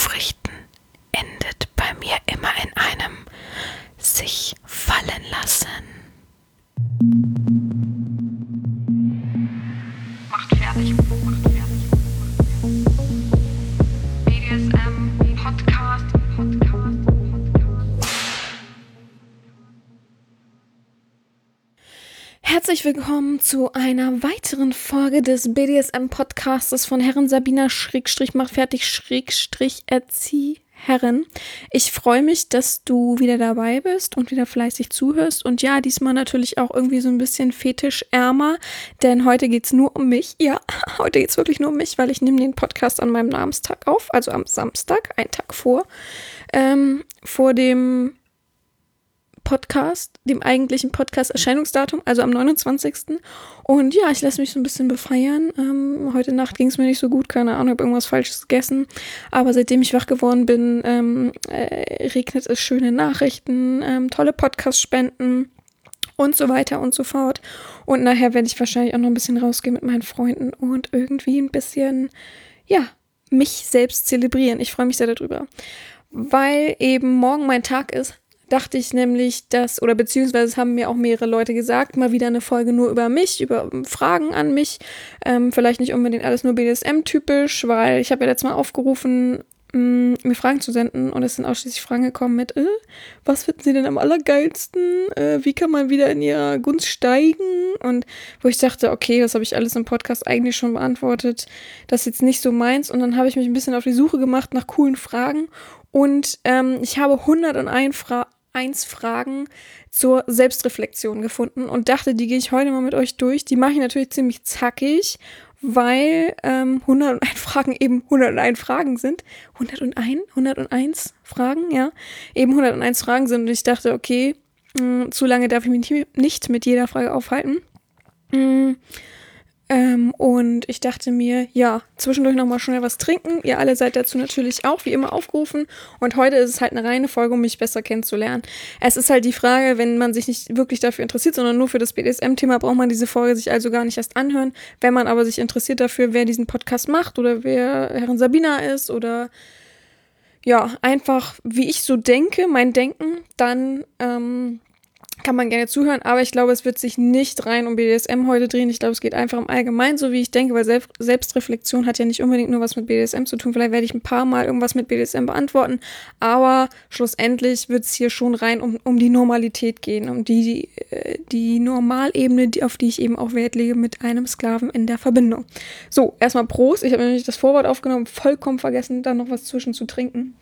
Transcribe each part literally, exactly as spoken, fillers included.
Aufrichten endet bei mir immer in einem sich fallen lassen. Macht fertig, macht fertig. B D S M Podcast, Podcast, Podcast. Herzlich willkommen zu einer weiteren Folge des B D S M Podcastes von Herren Sabina Schrägstrich macht fertig Schrägstrich Erziehherren. Ich freue mich, dass du wieder dabei bist und wieder fleißig zuhörst. Und ja, diesmal natürlich auch irgendwie so ein bisschen fetischärmer, denn heute geht's nur um mich. Ja, heute geht's wirklich nur um mich, weil ich nehme den Podcast an meinem Namenstag auf, also am Samstag, einen Tag vor, ähm, vor dem Podcast, dem eigentlichen Podcast-Erscheinungsdatum, also am neunundzwanzigsten Und ja, ich lasse mich so ein bisschen befeiern. Ähm, heute Nacht ging es mir nicht so gut, keine Ahnung, ich habe irgendwas Falsches gegessen. Aber seitdem ich wach geworden bin, ähm, äh, regnet es schöne Nachrichten, ähm, tolle Podcast-Spenden und so weiter und so fort. Und nachher werde ich wahrscheinlich auch noch ein bisschen rausgehen mit meinen Freunden und irgendwie ein bisschen, ja, mich selbst zelebrieren. Ich freue mich sehr darüber. Weil eben morgen mein Tag ist, dachte ich nämlich, dass, oder beziehungsweise es haben mir auch mehrere Leute gesagt, mal wieder eine Folge nur über mich, über Fragen an mich. Ähm, vielleicht nicht unbedingt alles nur B D S M-typisch, weil ich habe ja letztes Mal aufgerufen, mh, mir Fragen zu senden und es sind ausschließlich Fragen gekommen mit, äh, was finden Sie denn am allergeilsten? Äh, wie kann man wieder in Ihrer Gunst steigen? Und wo ich dachte, okay, das habe ich alles im Podcast eigentlich schon beantwortet. Das ist jetzt nicht so meins. Und dann habe ich mich ein bisschen auf die Suche gemacht nach coolen Fragen und ähm, ich habe hunderteins Fragen eins Fragen zur Selbstreflexion gefunden und dachte, die gehe ich heute mal mit euch durch. Die mache ich natürlich ziemlich zackig, weil ähm, hunderteins Fragen eben hunderteins Fragen sind. hunderteins? hunderteins Fragen, ja. Eben hunderteins Fragen sind und ich dachte, okay, mh, zu lange darf ich mich nicht mit jeder Frage aufhalten. Mh, Ähm, und ich dachte mir, ja, zwischendurch nochmal schnell was trinken. Ihr alle seid dazu natürlich auch wie immer aufgerufen. Und heute ist es halt eine reine Folge, um mich besser kennenzulernen. Es ist halt die Frage, wenn man sich nicht wirklich dafür interessiert, sondern nur für das B D S M-Thema, braucht man diese Folge sich also gar nicht erst anhören. Wenn man aber sich interessiert dafür, wer diesen Podcast macht oder wer Herren Sabina ist oder ja, einfach wie ich so denke, mein Denken, dann ähm, kann man gerne zuhören, aber ich glaube, es wird sich nicht rein um B D S M heute drehen. Ich glaube, es geht einfach im Allgemeinen, so wie ich denke, weil Selbst- Selbstreflexion hat ja nicht unbedingt nur was mit B D S M zu tun. Vielleicht werde ich ein paar Mal irgendwas mit B D S M beantworten, aber schlussendlich wird es hier schon rein um, um die Normalität gehen, um die, die, die Normalebene, die, auf die ich eben auch Wert lege mit einem Sklaven in der Verbindung. So, erstmal Prost. Ich habe nämlich das Vorwort aufgenommen, vollkommen vergessen, da noch was zwischen zu trinken.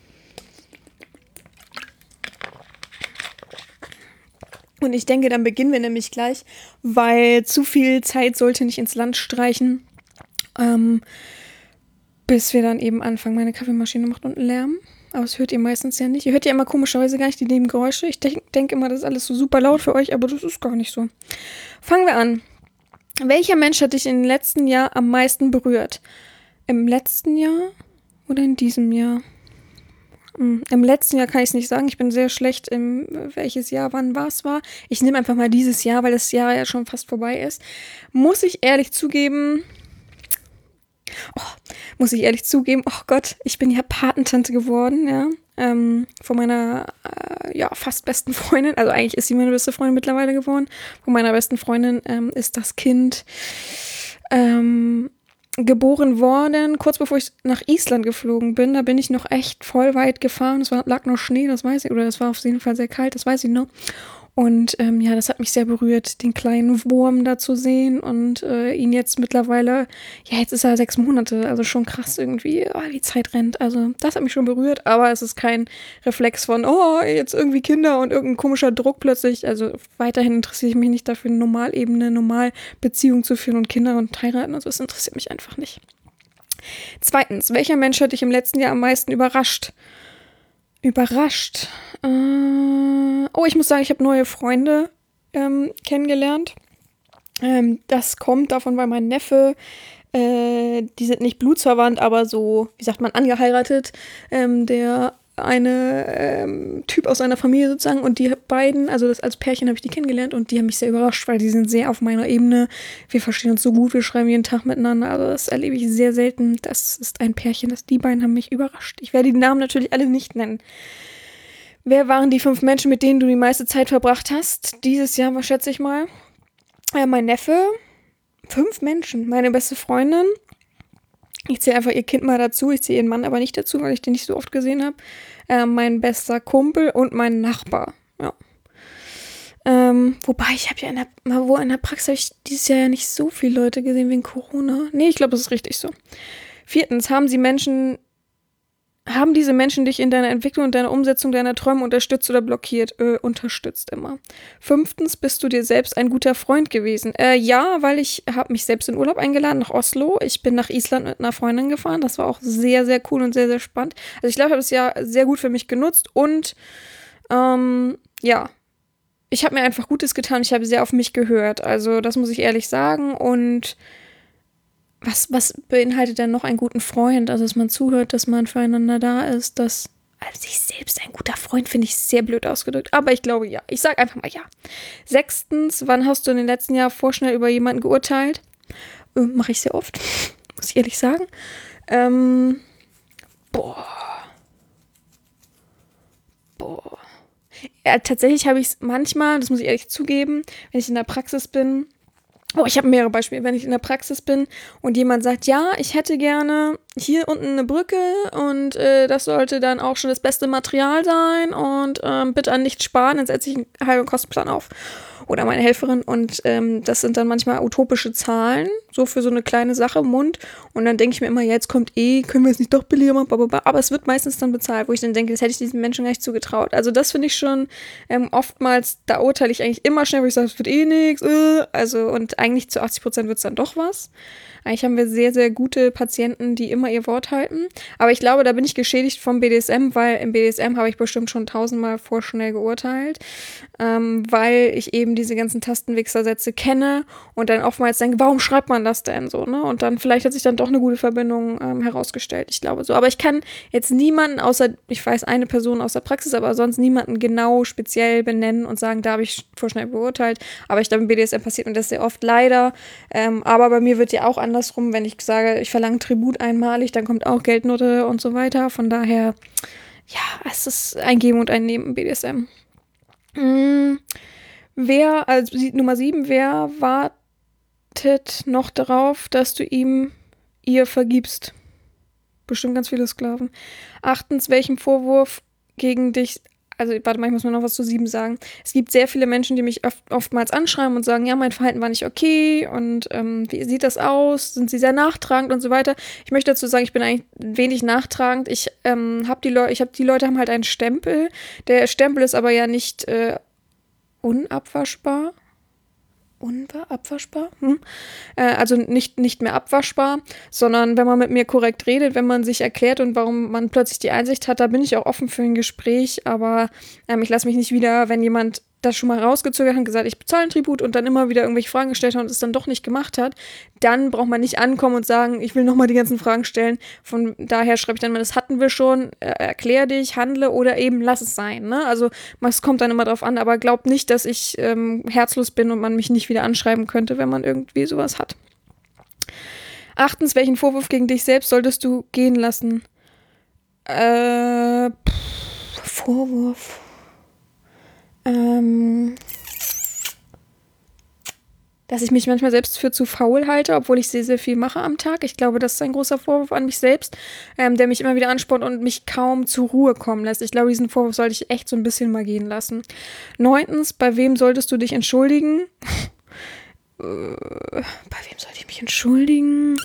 Und ich denke, dann beginnen wir nämlich gleich, weil zu viel Zeit sollte nicht ins Land streichen, ähm, bis wir dann eben anfangen. Meine Kaffeemaschine macht unten Lärm, aber das hört ihr meistens ja nicht. Ihr hört ja immer komischerweise gar nicht die Nebengeräusche. Ich denke denk immer, das ist alles so super laut für euch, aber das ist gar nicht so. Fangen wir an. Welcher Mensch hat dich im letzten Jahr am meisten berührt? Im letzten Jahr oder in diesem Jahr? Im letzten Jahr kann ich es nicht sagen. Ich bin sehr schlecht im, welches Jahr, wann was war. Ich nehme einfach mal dieses Jahr, weil das Jahr ja schon fast vorbei ist. Muss ich ehrlich zugeben, oh, muss ich ehrlich zugeben, oh Gott, ich bin ja Patentante geworden, ja, ähm, von meiner, äh, ja, fast besten Freundin. Also eigentlich ist sie meine beste Freundin mittlerweile geworden. Von meiner besten Freundin ähm, ist das Kind, ähm, geboren worden, kurz bevor ich nach Island geflogen bin. Da bin ich noch echt voll weit gefahren. Es war, lag noch Schnee, das weiß ich, oder es war auf jeden Fall sehr kalt, das weiß ich noch. Und ähm, ja, das hat mich sehr berührt, den kleinen Wurm da zu sehen und äh, ihn jetzt mittlerweile, ja, jetzt ist er sechs Monate, also schon krass irgendwie, oh, die Zeit rennt. Also das hat mich schon berührt, aber es ist kein Reflex von, oh, jetzt irgendwie Kinder und irgendein komischer Druck plötzlich. Also weiterhin interessiere ich mich nicht dafür, eine Normalebene, normal Beziehung zu führen und Kinder und heiraten. Also es interessiert mich einfach nicht. Zweitens, welcher Mensch hat dich im letzten Jahr am meisten überrascht? Überrascht. Äh, oh, ich muss sagen, ich habe neue Freunde ähm, kennengelernt. Ähm, das kommt davon, weil mein Neffe, äh, die sind nicht blutsverwandt, aber so, wie sagt man, angeheiratet. Ähm, der eine ähm, Typ aus einer Familie sozusagen und die beiden, also das als Pärchen habe ich die kennengelernt und die haben mich sehr überrascht, weil die sind sehr auf meiner Ebene. Wir verstehen uns so gut, wir schreiben jeden Tag miteinander, also das erlebe ich sehr selten. Das ist ein Pärchen, das die beiden haben mich überrascht. Ich werde die Namen natürlich alle nicht nennen. Wer waren die fünf Menschen, mit denen du die meiste Zeit verbracht hast? Dieses Jahr, was schätze ich mal? Äh, mein Neffe, fünf Menschen, meine beste Freundin. Ich zähle einfach ihr Kind mal dazu, ich zähle ihren Mann aber nicht dazu, weil ich den nicht so oft gesehen habe. Äh, mein bester Kumpel und mein Nachbar, ja. Ähm, wobei, ich habe ja in der, wo in der Praxis habe ich dieses Jahr ja nicht so viele Leute gesehen wegen Corona. Nee, ich glaube, das ist richtig so. Viertens, haben sie Menschen, haben diese Menschen dich in deiner Entwicklung und deiner Umsetzung deiner Träume unterstützt oder blockiert? Äh, unterstützt immer. Fünftens, bist du dir selbst ein guter Freund gewesen? Äh, ja, weil ich habe mich selbst in Urlaub eingeladen nach Oslo. Ich bin nach Island mit einer Freundin gefahren. Das war auch sehr, sehr cool und sehr, sehr spannend. Also ich glaube, ich habe das Jahr sehr gut für mich genutzt und ähm, ja, ich habe mir einfach Gutes getan. Ich habe sehr auf mich gehört. Also das muss ich ehrlich sagen und Was, was beinhaltet denn noch einen guten Freund? Also, dass man zuhört, dass man füreinander da ist, dass also sich selbst ein guter Freund, finde ich sehr blöd ausgedrückt. Aber ich glaube, ja. Ich sage einfach mal ja. Sechstens, wann hast du in den letzten Jahren vorschnell über jemanden geurteilt? Äh, Mache ich sehr oft, muss ich ehrlich sagen. Ähm, boah. Boah. Ja, tatsächlich habe ich es manchmal, das muss ich ehrlich zugeben, wenn ich in der Praxis bin. Oh, ich habe mehrere Beispiele. Wenn ich in der Praxis bin und jemand sagt, ja, ich hätte gerne hier unten eine Brücke und äh, das sollte dann auch schon das beste Material sein und ähm, bitte an nichts sparen, dann setze ich einen halben Kostenplan auf. Oder meine Helferin und ähm, das sind dann manchmal utopische Zahlen, so für so eine kleine Sache im Mund und dann denke ich mir immer, ja, jetzt kommt eh, können wir es nicht doch billiger machen, blablabla. Aber es wird meistens dann bezahlt, wo ich dann denke, das hätte ich diesen Menschen gar nicht zugetraut. Also das finde ich schon ähm, oftmals, da urteile ich eigentlich immer schnell, wo ich sage, es wird eh nichts, äh. also und eigentlich zu achtzig Prozent wird es dann doch was. Eigentlich haben wir sehr, sehr gute Patienten, die immer ihr Wort halten. Aber ich glaube, da bin ich geschädigt vom B D S M, weil im B D S M habe ich bestimmt schon tausendmal vorschnell geurteilt, ähm, weil ich eben diese ganzen Tastenwichsersätze kenne und dann oftmals denke, warum schreibt man das denn so, ne? Und dann vielleicht hat sich dann doch eine gute Verbindung ähm, herausgestellt, ich glaube so. Aber ich kann jetzt niemanden, außer, ich weiß eine Person aus der Praxis, aber sonst niemanden genau speziell benennen und sagen, da habe ich vorschnell beurteilt. Aber ich glaube, im B D S M passiert mir das sehr oft leider. Ähm, aber bei mir wird ja auch andersrum, wenn ich sage, ich verlange Tribut einmalig, dann kommt auch Geldnote und so weiter. Von daher, ja, es ist ein Geben und ein Nehmen im B D S M. Hm, wer, also Nummer sieben, wer wartet noch darauf, dass du ihm, ihr vergibst? Bestimmt ganz viele Sklaven. Achtens, welchem Vorwurf gegen dich, also warte mal, ich muss mir noch was zu sieben sagen. Es gibt sehr viele Menschen, die mich oft, oftmals anschreiben und sagen, ja, mein Verhalten war nicht okay und ähm, wie sieht das aus? Sind sie sehr nachtragend und so weiter? Ich möchte dazu sagen, ich bin eigentlich wenig nachtragend. Ich ähm, habe die Leute, ich habe die Leute haben halt einen Stempel. Der Stempel ist aber ja nicht äh, unabwaschbar. Unabwaschbar? Hm? Äh, also nicht, nicht mehr abwaschbar, sondern wenn man mit mir korrekt redet, wenn man sich erklärt und warum man plötzlich die Einsicht hat, da bin ich auch offen für ein Gespräch, aber ähm, ich lasse mich nicht wieder, wenn jemand das schon mal rausgezögert hat und gesagt, ich bezahle einen Tribut und dann immer wieder irgendwelche Fragen gestellt hat und es dann doch nicht gemacht hat, dann braucht man nicht ankommen und sagen, ich will nochmal die ganzen Fragen stellen. Von daher schreibe ich dann mal, das hatten wir schon, äh, erklär dich, handle oder eben lass es sein. Ne? Also es kommt dann immer drauf an, aber glaubt nicht, dass ich ähm, herzlos bin und man mich nicht wieder anschreiben könnte, wenn man irgendwie sowas hat. Achtens, welchen Vorwurf gegen dich selbst solltest du gehen lassen? Äh, pff, Vorwurf... Ähm, dass ich mich manchmal selbst für zu faul halte, obwohl ich sehr, sehr viel mache am Tag. Ich glaube, das ist ein großer Vorwurf an mich selbst, ähm, der mich immer wieder anspornt und mich kaum zur Ruhe kommen lässt. Ich glaube, diesen Vorwurf sollte ich echt so ein bisschen mal gehen lassen. Neuntens, bei wem solltest du dich entschuldigen? äh, bei wem sollte ich mich entschuldigen?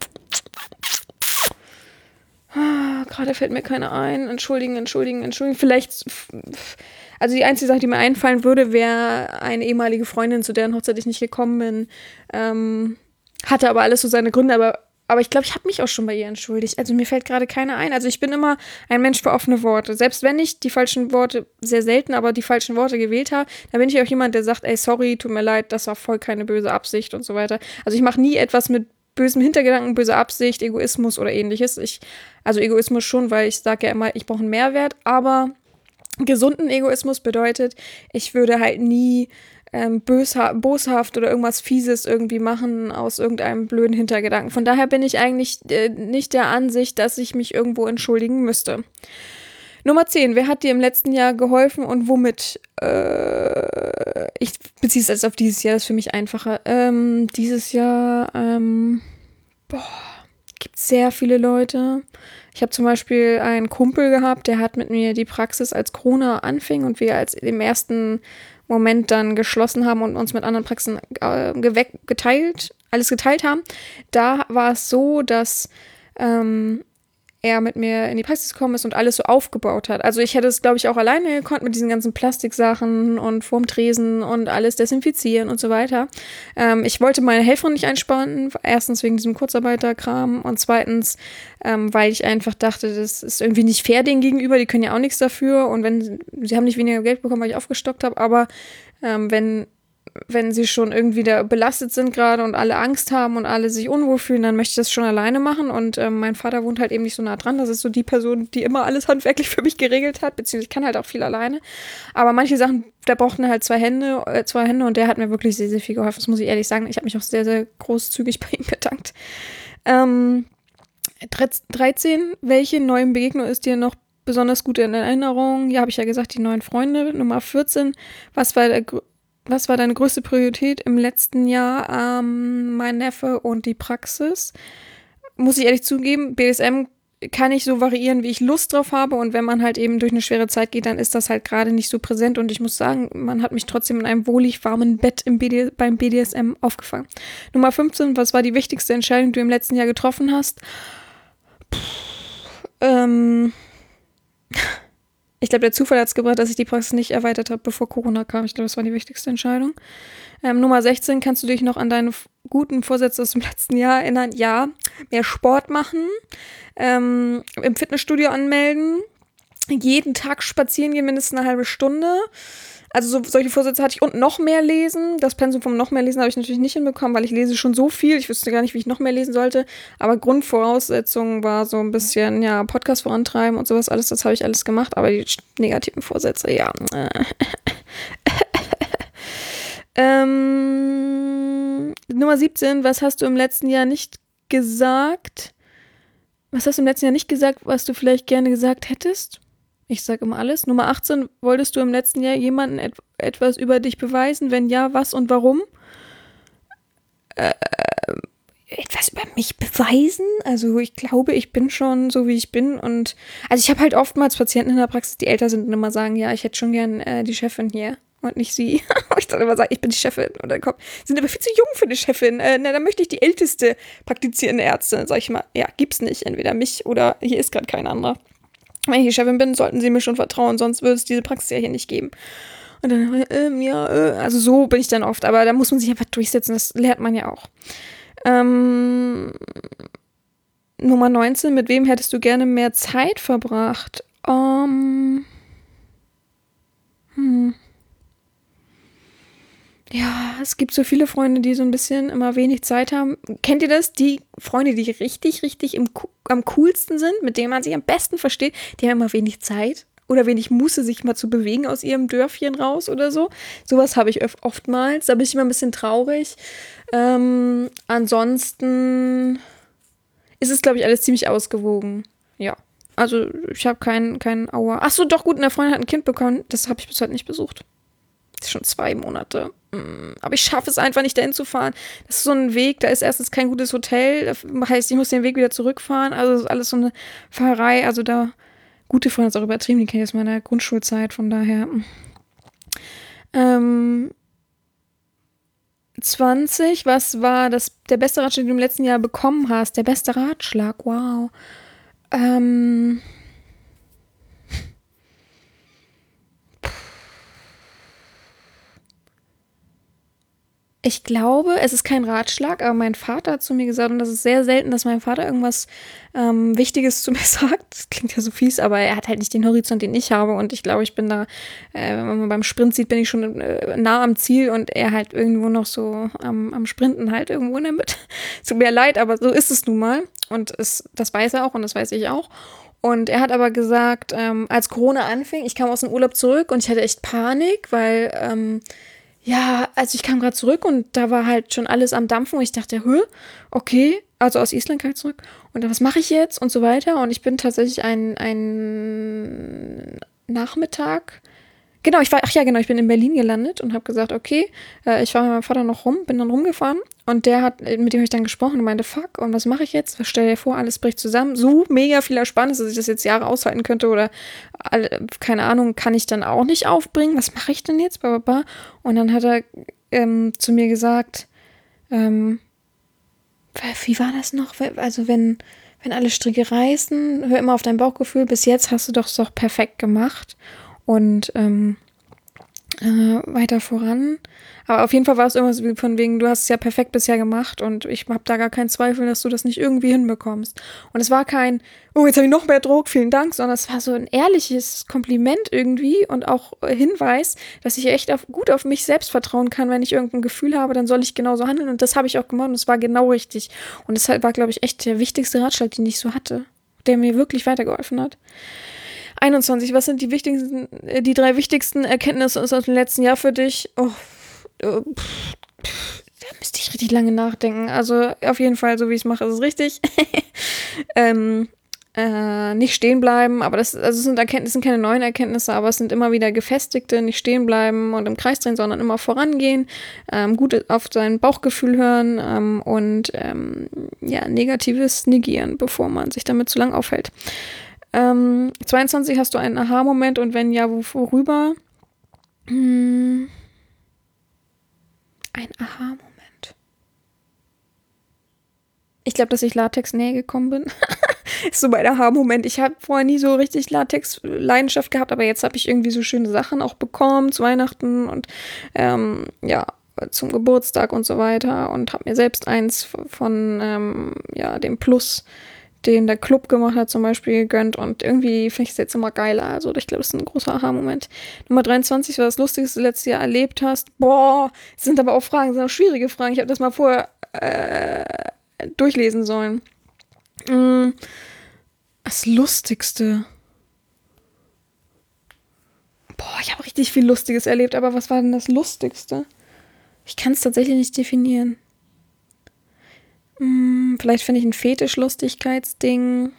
Ah, gerade fällt mir keiner ein. Entschuldigen, entschuldigen, entschuldigen. Vielleicht... Also die einzige Sache, die mir einfallen würde, wäre eine ehemalige Freundin, zu deren Hochzeit ich nicht gekommen bin. Ähm, hatte aber alles so seine Gründe, aber, aber ich glaube, ich habe mich auch schon bei ihr entschuldigt. Also mir fällt gerade keiner ein. Also ich bin immer ein Mensch für offene Worte. Selbst wenn ich die falschen Worte, sehr selten, aber die falschen Worte gewählt habe, dann bin ich auch jemand, der sagt, ey, sorry, tut mir leid, das war voll keine böse Absicht und so weiter. Also ich mache nie etwas mit bösem Hintergedanken, böser Absicht, Egoismus oder ähnliches. Ich, also Egoismus schon, weil ich sage ja immer, ich brauche einen Mehrwert, aber gesunden Egoismus bedeutet, ich würde halt nie ähm, bösha- boshaft oder irgendwas Fieses irgendwie machen aus irgendeinem blöden Hintergedanken. Von daher bin ich eigentlich äh, nicht der Ansicht, dass ich mich irgendwo entschuldigen müsste. Nummer zehn. Wer hat dir im letzten Jahr geholfen und womit? Äh, ich beziehe es jetzt auf dieses Jahr, das ist für mich einfacher. Ähm, dieses Jahr ähm, boah, gibt es sehr viele Leute. Ich habe zum Beispiel einen Kumpel gehabt, der hat mit mir die Praxis, als Corona anfing und wir als im ersten Moment dann geschlossen haben und uns mit anderen Praxen äh, gewe- geteilt, alles geteilt haben. Da war es so, dass ähm, er mit mir in die Praxis gekommen ist und alles so aufgebaut hat. Also ich hätte es, glaube ich, auch alleine gekonnt mit diesen ganzen Plastiksachen und vorm Tresen und alles desinfizieren und so weiter. Ähm, ich wollte meine Helferin nicht einspannen, erstens wegen diesem Kurzarbeiterkram und zweitens, ähm, weil ich einfach dachte, das ist irgendwie nicht fair denen gegenüber, die können ja auch nichts dafür und wenn, sie haben nicht weniger Geld bekommen, weil ich aufgestockt habe, aber ähm, wenn wenn sie schon irgendwie da belastet sind gerade und alle Angst haben und alle sich unwohl fühlen, dann möchte ich das schon alleine machen. Und ähm, mein Vater wohnt halt eben nicht so nah dran. Das ist so die Person, die immer alles handwerklich für mich geregelt hat, beziehungsweise ich kann halt auch viel alleine. Aber manche Sachen, da brauchten halt zwei Hände, äh, zwei Hände und der hat mir wirklich sehr, sehr viel geholfen. Das muss ich ehrlich sagen. Ich habe mich auch sehr, sehr großzügig bei ihm bedankt. Ähm, dreizehn. Welche neuen Begegnung ist dir noch besonders gut in Erinnerung? Ja, habe ich ja gesagt, die neuen Freunde. Nummer vierzehn. Was war der größte Was war deine größte Priorität im letzten Jahr? Ähm, mein Neffe und die Praxis. Muss ich ehrlich zugeben, B D S M kann ich so variieren, wie ich Lust drauf habe. Und wenn man halt eben durch eine schwere Zeit geht, dann ist das halt gerade nicht so präsent. Und ich muss sagen, man hat mich trotzdem in einem wohlig warmen Bett im B D, beim B D S M aufgefangen. Nummer fünfzehn. Was war die wichtigste Entscheidung, die du im letzten Jahr getroffen hast? Puh, ähm... Ich glaube, der Zufall hat es gebracht, dass ich die Praxis nicht erweitert habe, bevor Corona kam. Ich glaube, das war die wichtigste Entscheidung. Ähm, Nummer sechzehn, kannst du dich noch an deine f- guten Vorsätze aus dem letzten Jahr erinnern? Ja, mehr Sport machen, ähm, im Fitnessstudio anmelden, jeden Tag spazieren gehen, mindestens eine halbe Stunde. Also so, solche Vorsätze hatte ich und noch mehr lesen. Das Pensum vom noch mehr lesen habe ich natürlich nicht hinbekommen, weil ich lese schon so viel. Ich wüsste gar nicht, wie ich noch mehr lesen sollte. Aber Grundvoraussetzung war so ein bisschen, ja, Podcast vorantreiben und sowas alles. Das habe ich alles gemacht. Aber die negativen Vorsätze, ja. ähm, Nummer siebzehn. Was hast du im letzten Jahr nicht gesagt? Was hast du im letzten Jahr nicht gesagt, was du vielleicht gerne gesagt hättest? Ich sag immer alles. Nummer achtzehn. Wolltest du im letzten Jahr jemandem et- etwas über dich beweisen? Wenn ja, was und warum? Äh, etwas über mich beweisen? Also ich glaube, ich bin schon so, wie ich bin. Und also ich habe halt oftmals Patienten in der Praxis, die älter sind und immer sagen, ja, ich hätte schon gern äh, die Chefin hier und nicht sie. ich dann immer sage, ich bin die Chefin. Und dann kommt, sind aber viel zu jung für eine Chefin. Äh, na, dann möchte ich die älteste praktizierende Ärztin. Sag ich mal, ja, gibt's nicht. Entweder mich oder hier ist gerade kein anderer. Wenn ich die Chefin bin, sollten sie mir schon vertrauen, sonst würde es diese Praxis ja hier nicht geben. Und dann, ähm, ja, äh, also so bin ich dann oft, aber da muss man sich einfach durchsetzen, das lernt man ja auch. Ähm, Nummer neunzehn, mit wem hättest du gerne mehr Zeit verbracht? Um, hm. Ja, es gibt so viele Freunde, die so ein bisschen immer wenig Zeit haben. Kennt ihr das? Die Freunde, die richtig, richtig im, am coolsten sind, mit denen man sich am besten versteht, die haben immer wenig Zeit oder wenig Muße, sich mal zu bewegen aus ihrem Dörfchen raus oder so. Sowas habe ich öf- oftmals. Da bin ich immer ein bisschen traurig. Ähm, ansonsten ist es, glaube ich, alles ziemlich ausgewogen. Ja. Also ich habe keinen kein Aua. Ach so, doch gut, eine Freundin hat ein Kind bekommen. Das habe ich bis heute nicht besucht. Das ist schon zwei Monate. Aber ich schaffe es einfach nicht, dahin zu fahren. Das ist so ein Weg, da ist erstens kein gutes Hotel. Das heißt, ich muss den Weg wieder zurückfahren. Also das ist alles so eine Fahrerei. Also da, gute Freunde ist auch übertrieben, die kenne ich aus meiner Grundschulzeit, von daher. Ähm, zwanzig, was war das, der beste Ratschlag, den du im letzten Jahr bekommen hast? Der beste Ratschlag, wow. Ähm... Ich glaube, es ist kein Ratschlag, aber mein Vater hat zu mir gesagt, und das ist sehr selten, dass mein Vater irgendwas ähm, Wichtiges zu mir sagt. Das klingt ja so fies, aber er hat halt nicht den Horizont, den ich habe. Und ich glaube, ich bin da, äh, wenn man beim Sprint sieht, bin ich schon äh, nah am Ziel und er halt irgendwo noch so am, am Sprinten halt irgendwo in der Mitte. Tut mir leid, aber so ist es nun mal. Und es, das weiß er auch und das weiß ich auch. Und er hat aber gesagt, ähm, als Corona anfing, ich kam aus dem Urlaub zurück und ich hatte echt Panik, weil ähm, ja, also ich kam gerade zurück und da war halt schon alles am Dampfen und ich dachte, hä, okay, also aus Island kam ich zurück und dann, was mache ich jetzt und so weiter und ich bin tatsächlich ein, ein Nachmittag, genau, ich war, ach ja, genau, ich bin in Berlin gelandet und habe gesagt, okay, äh, ich war mit meinem Vater noch rum, bin dann rumgefahren und der hat, mit dem habe ich dann gesprochen und meinte, fuck, und was mache ich jetzt? Stell dir vor, alles bricht zusammen. So mega viel Ersparnis, dass ich das jetzt Jahre aushalten könnte oder, alle, keine Ahnung, kann ich dann auch nicht aufbringen. Was mache ich denn jetzt? Bababa. Und dann hat er ähm, zu mir gesagt, ähm, wie war das noch? Also wenn, wenn alle Stricke reißen, hör immer auf dein Bauchgefühl. Bis jetzt hast du doch doch perfekt gemacht. Und ähm, äh, weiter voran. Aber auf jeden Fall war es irgendwas wie von wegen, du hast es ja perfekt bisher gemacht und ich habe da gar keinen Zweifel, dass du das nicht irgendwie hinbekommst. Und es war kein, oh, jetzt habe ich noch mehr Druck, vielen Dank, sondern es war so ein ehrliches Kompliment irgendwie und auch Hinweis, dass ich echt auf, gut auf mich selbst vertrauen kann. Wenn ich irgendein Gefühl habe, dann soll ich genauso handeln und das habe ich auch gemacht und es war genau richtig. Und das war, glaube ich, echt der wichtigste Ratschlag, den ich so hatte, der mir wirklich weitergeholfen hat. einundzwanzig, was sind die wichtigsten, die drei wichtigsten Erkenntnisse aus dem letzten Jahr für dich? Oh, äh, pff, pff, da müsste ich richtig lange nachdenken. Also auf jeden Fall, so wie ich es mache, ist es richtig. ähm, äh, nicht stehen bleiben, aber das, also es sind Erkenntnisse, sind keine neuen Erkenntnisse, aber es sind immer wieder gefestigte, nicht stehen bleiben und im Kreis drehen, sondern immer vorangehen, ähm, gut auf sein Bauchgefühl hören ähm, und ähm, ja, Negatives negieren, bevor man sich damit zu lang aufhält. Ähm, zweiundzwanzig, hast du einen Aha-Moment und wenn ja, worüber? Hm, ein Aha-Moment. Ich glaube, dass ich Latex näher gekommen bin. Ist so mein Aha-Moment. Ich habe vorher nie so richtig Latex-Leidenschaft gehabt, aber jetzt habe ich irgendwie so schöne Sachen auch bekommen zu Weihnachten und ähm, ja, zum Geburtstag und so weiter und habe mir selbst eins von ähm, ja, dem Plus, den der Club gemacht hat, zum Beispiel gegönnt und irgendwie finde ich es jetzt immer geiler. Also ich glaube, das ist ein großer Aha-Moment. Nummer dreiundzwanzig, was das Lustigste letztes Jahr erlebt hast. Boah, das sind aber auch Fragen, das sind auch schwierige Fragen. Ich habe das mal vorher äh, durchlesen sollen. Mm, das Lustigste. Boah, ich habe richtig viel Lustiges erlebt, aber was war denn das Lustigste? Ich kann es tatsächlich nicht definieren. Hm, vielleicht finde ich ein Fetisch-Lustigkeitsding.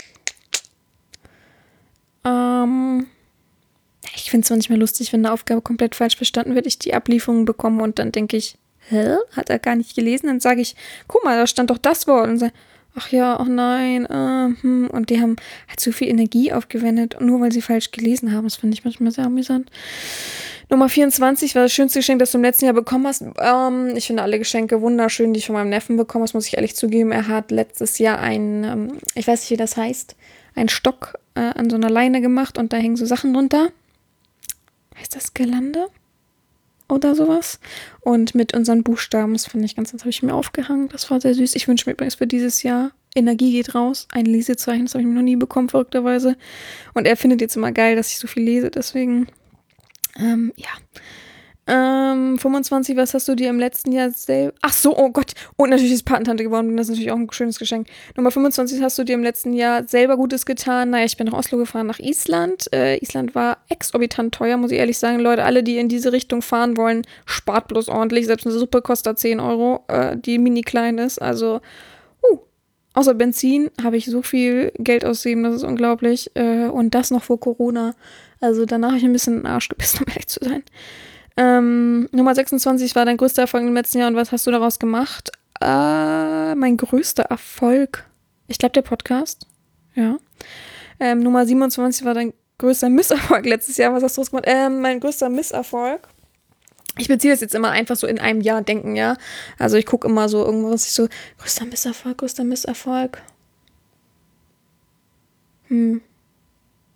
Ähm, ich finde es manchmal lustig, wenn eine Aufgabe komplett falsch verstanden wird, ich die Ablieferung bekomme und dann denke ich, hä? Hat er gar nicht gelesen? Dann sage ich, guck mal, da stand doch das Wort. Und sage, ach ja, ach nein. Äh, hm. Und die haben halt so viel Energie aufgewendet, nur weil sie falsch gelesen haben. Das finde ich manchmal sehr amüsant. Nummer vierundzwanzig war das schönste Geschenk, das du im letzten Jahr bekommen hast. Ähm, ich finde alle Geschenke wunderschön, die ich von meinem Neffen bekommen habe, muss ich ehrlich zugeben. Er hat letztes Jahr einen, ähm, ich weiß nicht, wie das heißt, einen Stock äh, an so einer Leine gemacht und da hängen so Sachen drunter. Heißt das Girlande? Oder sowas. Und mit unseren Buchstaben, das fand ich ganz, das habe ich mir aufgehangen. Das war sehr süß. Ich wünsche mir übrigens für dieses Jahr, Energie geht raus, ein Lesezeichen, das habe ich mir noch nie bekommen, verrückterweise. Und er findet jetzt immer geil, dass ich so viel lese, deswegen, ähm, ja. Ähm, fünfundzwanzig, was hast du dir im letzten Jahr selber... Ach so, oh Gott. Und natürlich ist Patentante geworden bin. Das ist natürlich auch ein schönes Geschenk. Nummer fünfundzwanzig, hast du dir im letzten Jahr selber Gutes getan? Naja, ich bin nach Oslo gefahren, nach Island. Äh, Island war exorbitant teuer, muss ich ehrlich sagen. Leute, alle, die in diese Richtung fahren wollen, spart bloß ordentlich. Selbst eine Suppe kostet zehn Euro, äh, die mini klein ist. Also, uh, außer Benzin habe ich so viel Geld ausgegeben, das ist unglaublich. Äh, und das noch vor Corona. Also danach habe ich ein bisschen in den Arsch gebissen, um ehrlich zu sein. Ähm, Nummer sechsundzwanzig war dein größter Erfolg im letzten Jahr und was hast du daraus gemacht? Äh, mein größter Erfolg. Ich glaube, der Podcast. Ja. Ähm, Nummer siebenundzwanzig war dein größter Misserfolg letztes Jahr. Was hast du daraus gemacht? Ähm, mein größter Misserfolg. Ich beziehe das jetzt immer einfach so in einem Jahr denken, ja. Also ich gucke immer so irgendwas, was ich so, größter Misserfolg, größter Misserfolg. Hm.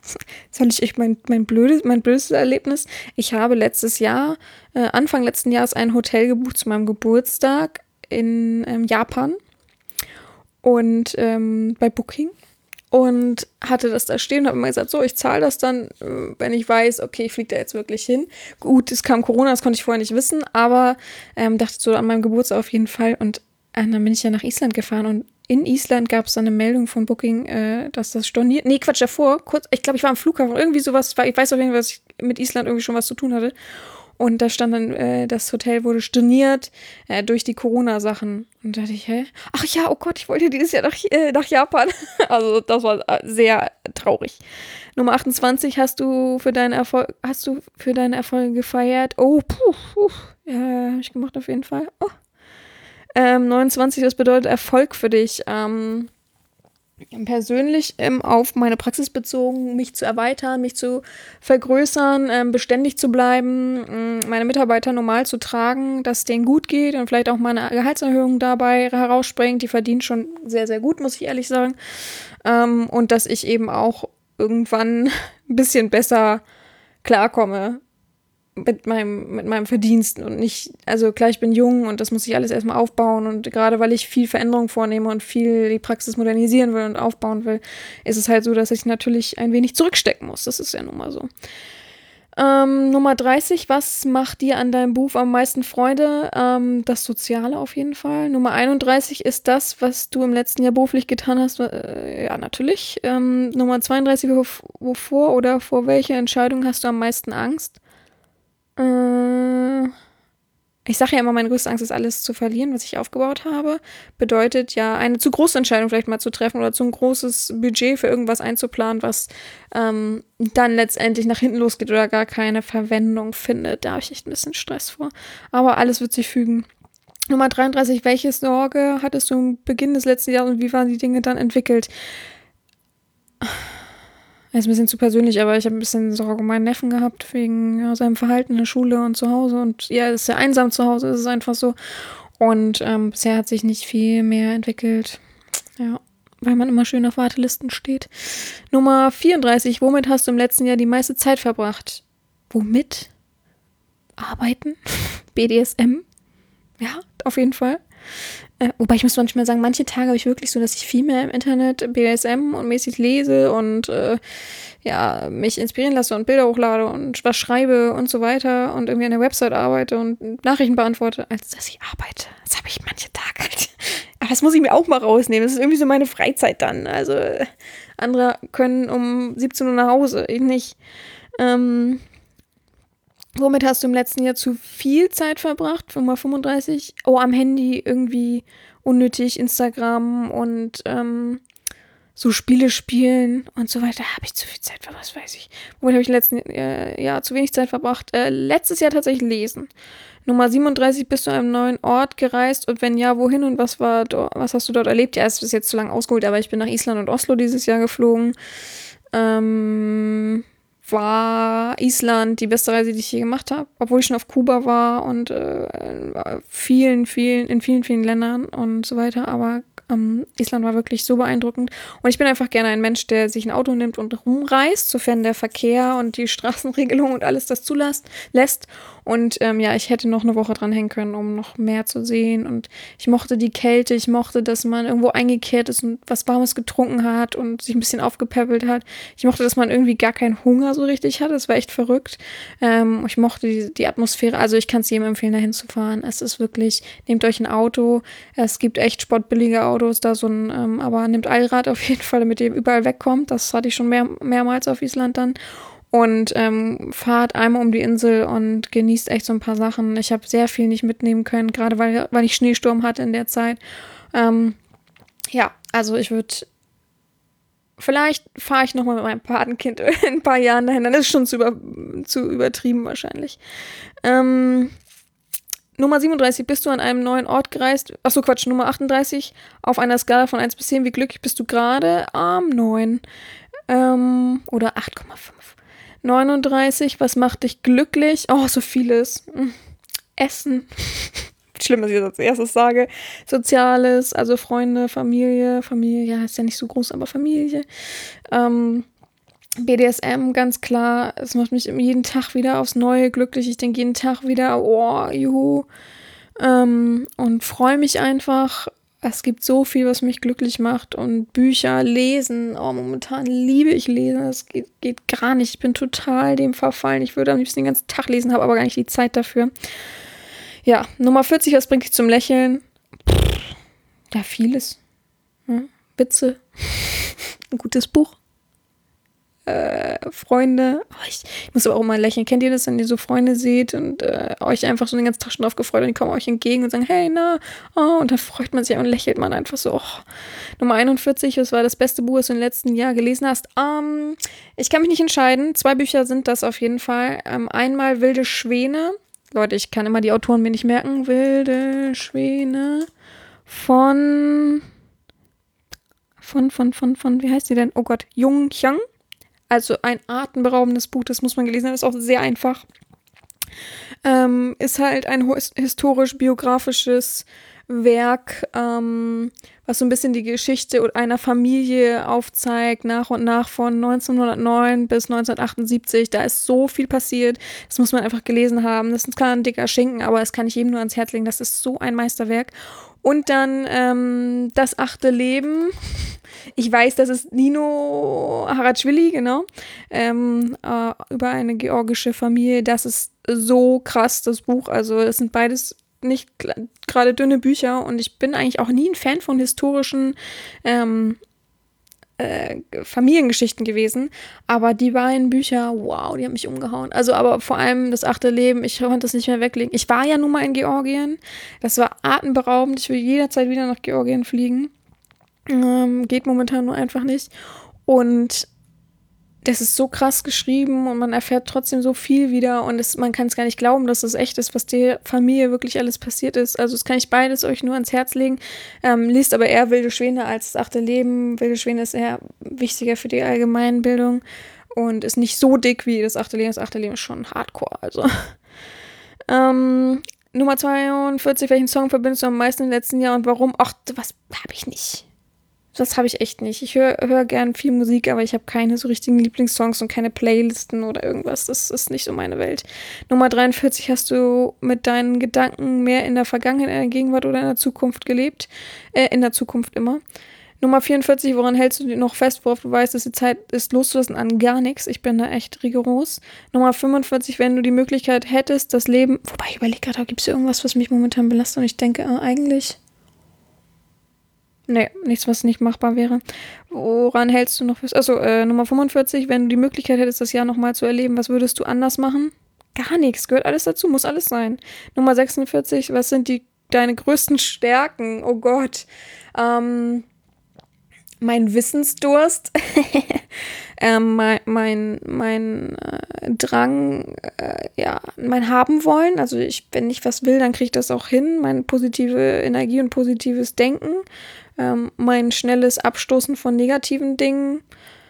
Soll ich echt mein, mein blödes, mein blödes Erlebnis? Ich habe letztes Jahr, äh, Anfang letzten Jahres ein Hotel gebucht zu meinem Geburtstag in ähm, Japan und ähm, bei Booking und hatte das da stehen und habe immer gesagt, so, ich zahle das dann, äh, wenn ich weiß, okay, ich fliege da jetzt wirklich hin. Gut, es kam Corona, das konnte ich vorher nicht wissen, aber ähm, dachte so an meinem Geburtstag auf jeden Fall und äh, dann bin ich ja nach Island gefahren und in Island gab es dann eine Meldung von Booking, äh, dass das storniert. Nee, Quatsch, davor, kurz, ich glaube, ich war am Flughafen, irgendwie sowas, ich weiß auf jeden Fall, dass ich mit Island irgendwie schon was zu tun hatte. Und da stand dann, äh, das Hotel wurde storniert äh, durch die Corona-Sachen. Und da dachte ich, hä? Ach ja, oh Gott, ich wollte dieses Jahr nach, äh, nach Japan. Also das war sehr traurig. Nummer achtundzwanzig, hast du für deinen Erfolg, hast du für deine Erfolge gefeiert? Oh, puh, puh. Ja, hab ich gemacht auf jeden Fall. Oh. Ähm, neunundzwanzig, das bedeutet Erfolg für dich. Ähm, persönlich ähm, auf meine Praxis bezogen, mich zu erweitern, mich zu vergrößern, ähm, beständig zu bleiben, ähm, meine Mitarbeiter normal zu tragen, dass es denen gut geht und vielleicht auch mal eine Gehaltserhöhung dabei herausspringt. Die verdienen schon sehr, sehr gut, muss ich ehrlich sagen. Ähm, und dass ich eben auch irgendwann ein bisschen besser klarkomme mit meinem, mit meinem Verdienst und nicht, also klar, ich bin jung und das muss ich alles erstmal aufbauen und gerade weil ich viel Veränderung vornehme und viel die Praxis modernisieren will und aufbauen will, ist es halt so, dass ich natürlich ein wenig zurückstecken muss. Das ist ja nun mal so. Ähm, Nummer dreißig, was macht dir an deinem Beruf am meisten Freude? Ähm, das Soziale auf jeden Fall. Nummer einunddreißig ist das, was du im letzten Jahr beruflich getan hast. Äh, ja, natürlich. Ähm, Nummer zweiunddreißig, wovor oder vor welcher Entscheidung hast du am meisten Angst? Ich sage ja immer, meine größte Angst ist, alles zu verlieren, was ich aufgebaut habe. Bedeutet ja, eine zu große Entscheidung vielleicht mal zu treffen oder zu ein großes Budget für irgendwas einzuplanen, was ähm, dann letztendlich nach hinten losgeht oder gar keine Verwendung findet. Da habe ich echt ein bisschen Stress vor. Aber alles wird sich fügen. Nummer dreiunddreißig, welche Sorge hattest du am Beginn des letzten Jahres und wie waren die Dinge dann entwickelt? Das ist ein bisschen zu persönlich, aber ich habe ein bisschen Sorge um meinen Neffen gehabt, wegen ja, seinem Verhalten in der Schule und zu Hause. Und ja, es ist ja einsam zu Hause, ist es einfach so. Und ähm, bisher hat sich nicht viel mehr entwickelt. Ja, weil man immer schön auf Wartelisten steht. Nummer vierunddreißig, womit hast du im letzten Jahr die meiste Zeit verbracht? Womit? Arbeiten? B D S M? Ja, auf jeden Fall. Äh, wobei ich muss manchmal sagen, manche Tage habe ich wirklich so, dass ich viel mehr im Internet B D S M und mäßig lese und äh, ja, mich inspirieren lasse und Bilder hochlade und was schreibe und so weiter und irgendwie an der Website arbeite und Nachrichten beantworte, als dass ich arbeite. Das habe ich manche Tage halt. Aber das muss ich mir auch mal rausnehmen. Das ist irgendwie so meine Freizeit dann. Also äh, andere können um siebzehn Uhr nach Hause, ich nicht. Ähm, Womit hast du im letzten Jahr zu viel Zeit verbracht? Nummer fünfunddreißig. Oh, am Handy irgendwie unnötig, Instagram und ähm, so Spiele spielen und so weiter. Habe ich zu viel Zeit verbracht, was weiß ich. Womit habe ich im letzten äh, Jahr zu wenig Zeit verbracht? Äh, letztes Jahr tatsächlich lesen. Nummer siebenunddreißig, bist du an einem neuen Ort gereist und wenn ja, wohin und was war dort, was hast du dort erlebt? Ja, es ist jetzt zu lang ausgeholt, aber ich bin nach Island und Oslo dieses Jahr geflogen. Ähm... war Island die beste Reise, die ich je gemacht habe, obwohl ich schon auf Kuba war und äh, vielen, vielen, in vielen, vielen Ländern und so weiter, aber ähm, Island war wirklich so beeindruckend und ich bin einfach gerne ein Mensch, der sich ein Auto nimmt und rumreist, sofern der Verkehr und die Straßenregelung und alles das zulässt lässt. Und ähm, ja, ich hätte noch eine Woche dranhängen können, um noch mehr zu sehen. Und ich mochte die Kälte, ich mochte, dass man irgendwo eingekehrt ist und was Warmes getrunken hat und sich ein bisschen aufgepäppelt hat. Ich mochte, dass man irgendwie gar keinen Hunger so richtig hat. Das war echt verrückt. Ähm, ich mochte die, die Atmosphäre. Also ich kann es jedem empfehlen, da hinzufahren. Es ist wirklich, nehmt euch ein Auto. Es gibt echt sportbillige Autos, da so ein, ähm, aber nehmt Allrad auf jeden Fall, damit ihr überall wegkommt. Das hatte ich schon mehr, mehrmals auf Island dann. Und ähm, fahrt einmal um die Insel und genießt echt so ein paar Sachen. Ich habe sehr viel nicht mitnehmen können, gerade weil, weil ich Schneesturm hatte in der Zeit. Ähm, ja, also ich würde, vielleicht fahre ich nochmal mit meinem Patenkind in ein paar Jahren dahin. Dann ist es schon zu, über, zu übertrieben wahrscheinlich. Ähm, Nummer siebenunddreißig, bist du an einem neuen Ort gereist? Achso, Quatsch, Nummer achtunddreißig. Auf einer Skala von eins bis zehn, wie glücklich bist du gerade? Ähm, neun. Ähm, oder acht Komma fünf. neununddreißig, was macht dich glücklich? Oh, so vieles. Essen. Schlimm, dass ich das als erstes sage. Soziales, also Freunde, Familie. Familie, ja, ist ja nicht so groß, aber Familie. Ähm, B D S M, ganz klar. Es macht mich jeden Tag wieder aufs Neue glücklich. Ich denke jeden Tag wieder, oh, juhu. Ähm, und freue mich einfach. Es gibt so viel, was mich glücklich macht. Und Bücher, Lesen. Oh, momentan liebe ich Lesen. Das geht, geht gar nicht. Ich bin total dem verfallen. Ich würde am liebsten den ganzen Tag lesen, habe aber gar nicht die Zeit dafür. Ja, Nummer vierzig, was bringt dich zum Lächeln? Ja, vieles. Ja, Witze. Ein gutes Buch. Äh, Freunde. Oh, ich, ich muss aber auch immer lächeln. Kennt ihr das, wenn ihr so Freunde seht und äh, euch einfach so den ganzen Tag schon drauf gefreut und die kommen euch entgegen und sagen, hey, na, oh, und dann freut man sich und lächelt man einfach so. Oh. Nummer einundvierzig, was war das beste Buch, das du im letzten Jahr gelesen hast? Ähm, ich kann mich nicht entscheiden. Zwei Bücher sind das auf jeden Fall. Ähm, einmal Wilde Schwäne. Leute, ich kann immer die Autoren mir nicht merken. Wilde Schwäne von von, von, von, von, wie heißt die denn? Oh Gott, Jung Chiang. Also ein atemberaubendes Buch, das muss man gelesen haben, ist auch sehr einfach. Ähm, ist halt ein historisch-biografisches Werk, ähm, was so ein bisschen die Geschichte einer Familie aufzeigt, nach und nach von neunzehnhundertneun bis neunzehnhundertachtundsiebzig. Da ist so viel passiert, das muss man einfach gelesen haben. Das ist klar ein dicker Schinken, aber das kann ich jedem nur ans Herz legen. Das ist so ein Meisterwerk. Und dann ähm, Das achte Leben. Ich weiß, das ist Nino Haratschwili, genau, ähm, äh, über eine georgische Familie. Das ist so krass, das Buch. Also das sind beides nicht gerade dünne Bücher und ich bin eigentlich auch nie ein Fan von historischen ähm, äh, Familiengeschichten gewesen. Aber die beiden Bücher, wow, die haben mich umgehauen. Also aber vor allem Das achte Leben, ich konnte das nicht mehr weglegen. Ich war ja nun mal in Georgien. Das war atemberaubend. Ich will jederzeit wieder nach Georgien fliegen. Ähm, geht momentan nur einfach nicht. Und das ist so krass geschrieben und man erfährt trotzdem so viel wieder und es, man kann es gar nicht glauben, dass das echt ist, was der Familie wirklich alles passiert ist. Also das kann ich beides euch nur ans Herz legen. Ähm, liest aber eher Wilde Schwäne als Das achte Leben. Wilde Schwäne ist eher wichtiger für die Allgemeinbildung und ist nicht so dick wie Das achte Leben. Das achte Leben ist schon hardcore. Also ähm, Nummer zweiundvierzig, welchen Song verbindest du am meisten im letzten Jahr und warum? Ach, was habe ich nicht. Das habe ich echt nicht. Ich höre hör gern viel Musik, aber ich habe keine so richtigen Lieblingssongs und keine Playlisten oder irgendwas. Das ist nicht so meine Welt. Nummer dreiundvierzig, hast du mit deinen Gedanken mehr in der Vergangenheit, in der Gegenwart oder in der Zukunft gelebt? Äh, in der Zukunft immer. Nummer vierundvierzig, woran hältst du dich noch fest, worauf du weißt, dass die Zeit ist, loszulassen? An gar nichts. Ich bin da echt rigoros. Nummer fünfundvierzig, wenn du die Möglichkeit hättest, das Leben... Wobei, ich überlege gerade, gibt es irgendwas, was mich momentan belastet? Und ich denke, äh, eigentlich... Nee, nichts, was nicht machbar wäre. Woran hältst du noch fest? Also, äh, Nummer fünfundvierzig, wenn du die Möglichkeit hättest, das Jahr nochmal zu erleben, was würdest du anders machen? Gar nichts, gehört alles dazu, muss alles sein. Nummer sechsundvierzig, was sind die deine größten Stärken? Oh Gott. Ähm, mein Wissensdurst. ähm, mein mein, mein äh, Drang, äh, ja, mein Haben wollen. Also ich, wenn ich was will, dann kriege ich das auch hin. Meine positive Energie und positives Denken. Ähm, mein schnelles Abstoßen von negativen Dingen.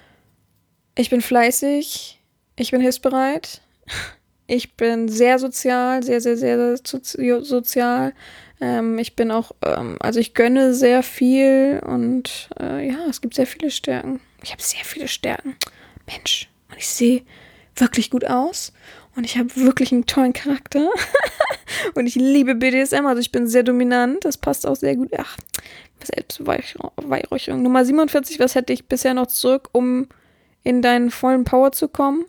Ich bin fleißig. Ich bin hilfsbereit. Ich bin sehr sozial, sehr, sehr, sehr sozi- sozial. Ähm, ich bin auch, ähm, also ich gönne sehr viel und äh, ja, es gibt sehr viele Stärken. Ich habe sehr viele Stärken. Mensch, und ich sehe wirklich gut aus und ich habe wirklich einen tollen Charakter und ich liebe B D S M, also ich bin sehr dominant, das passt auch sehr gut. Ach, Selbstbeweihräucherung. Nummer siebenundvierzig, was hätte ich bisher noch zurück, um in deinen vollen Power zu kommen?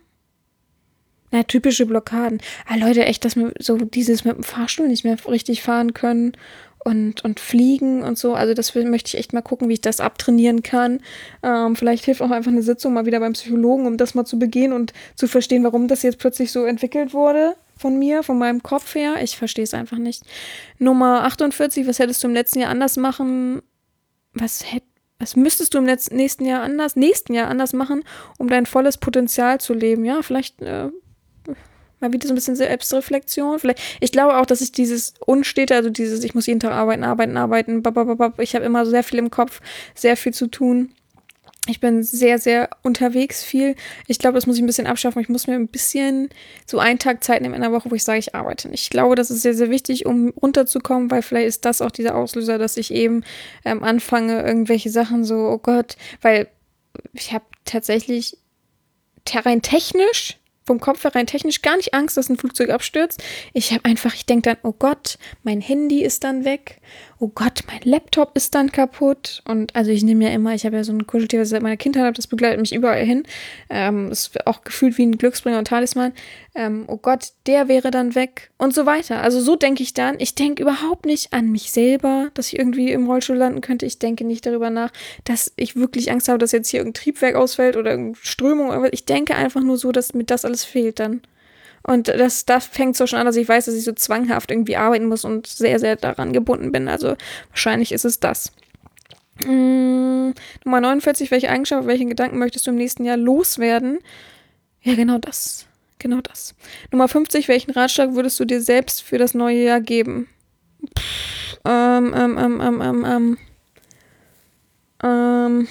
Na, typische Blockaden. Ah, Leute, echt, dass wir so dieses mit dem Fahrstuhl nicht mehr richtig fahren können und, und fliegen und so. Also das will, möchte ich echt mal gucken, wie ich das abtrainieren kann. Ähm, vielleicht hilft auch einfach eine Sitzung mal wieder beim Psychologen, um das mal zu begehen und zu verstehen, warum das jetzt plötzlich so entwickelt wurde von mir, von meinem Kopf her. Ich verstehe es einfach nicht. Nummer achtundvierzig, was hättest du im letzten Jahr anders machen? Was hätt, was müsstest du im letzten, nächsten Jahr anders, nächsten Jahr anders machen, um dein volles Potenzial zu leben? Ja, vielleicht äh, mal wieder so ein bisschen Selbstreflexion. Vielleicht, ich glaube auch, dass ich dieses Unstete, also dieses, ich muss jeden Tag arbeiten, arbeiten, arbeiten, babababab, ich habe immer sehr viel im Kopf, sehr viel zu tun. Ich bin sehr, sehr unterwegs viel. Ich glaube, das muss ich ein bisschen abschaffen. Ich muss mir ein bisschen so einen Tag Zeit nehmen in der Woche, wo ich sage, ich arbeite nicht. Ich glaube, das ist sehr, sehr wichtig, um runterzukommen, weil vielleicht ist das auch dieser Auslöser, dass ich eben ähm, anfange, irgendwelche Sachen so, oh Gott, weil ich habe tatsächlich rein technisch, vom Kopf her rein technisch gar nicht Angst, dass ein Flugzeug abstürzt. Ich habe einfach, ich denke dann, oh Gott, mein Handy ist dann weg. Oh Gott, mein Laptop ist dann kaputt. Und also ich nehme ja immer, ich habe ja so ein Kuscheltier, was ich seit meiner Kindheit habe, das begleitet mich überall hin. Ähm, ist auch gefühlt wie ein Glücksbringer und Talisman. Ähm, oh Gott, der wäre dann weg und so weiter. Also so denke ich dann. Ich denke überhaupt nicht an mich selber, dass ich irgendwie im Rollstuhl landen könnte. Ich denke nicht darüber nach, dass ich wirklich Angst habe, dass jetzt hier irgendein Triebwerk ausfällt oder irgendeine Strömung. Oder ich denke einfach nur so, dass mir das alles fehlt dann. Und das, da fängt es auch schon an, dass ich weiß, dass ich so zwanghaft irgendwie arbeiten muss und sehr, sehr daran gebunden bin. Also wahrscheinlich ist es das. Hm, Nummer neunundvierzig, welche Eigenschaft, welchen Gedanken möchtest du im nächsten Jahr loswerden? Ja, genau das. Genau das. Nummer fünfzig, welchen Ratschlag würdest du dir selbst für das neue Jahr geben? Pff, ähm, ähm, ähm, ähm, ähm, ähm. Ähm.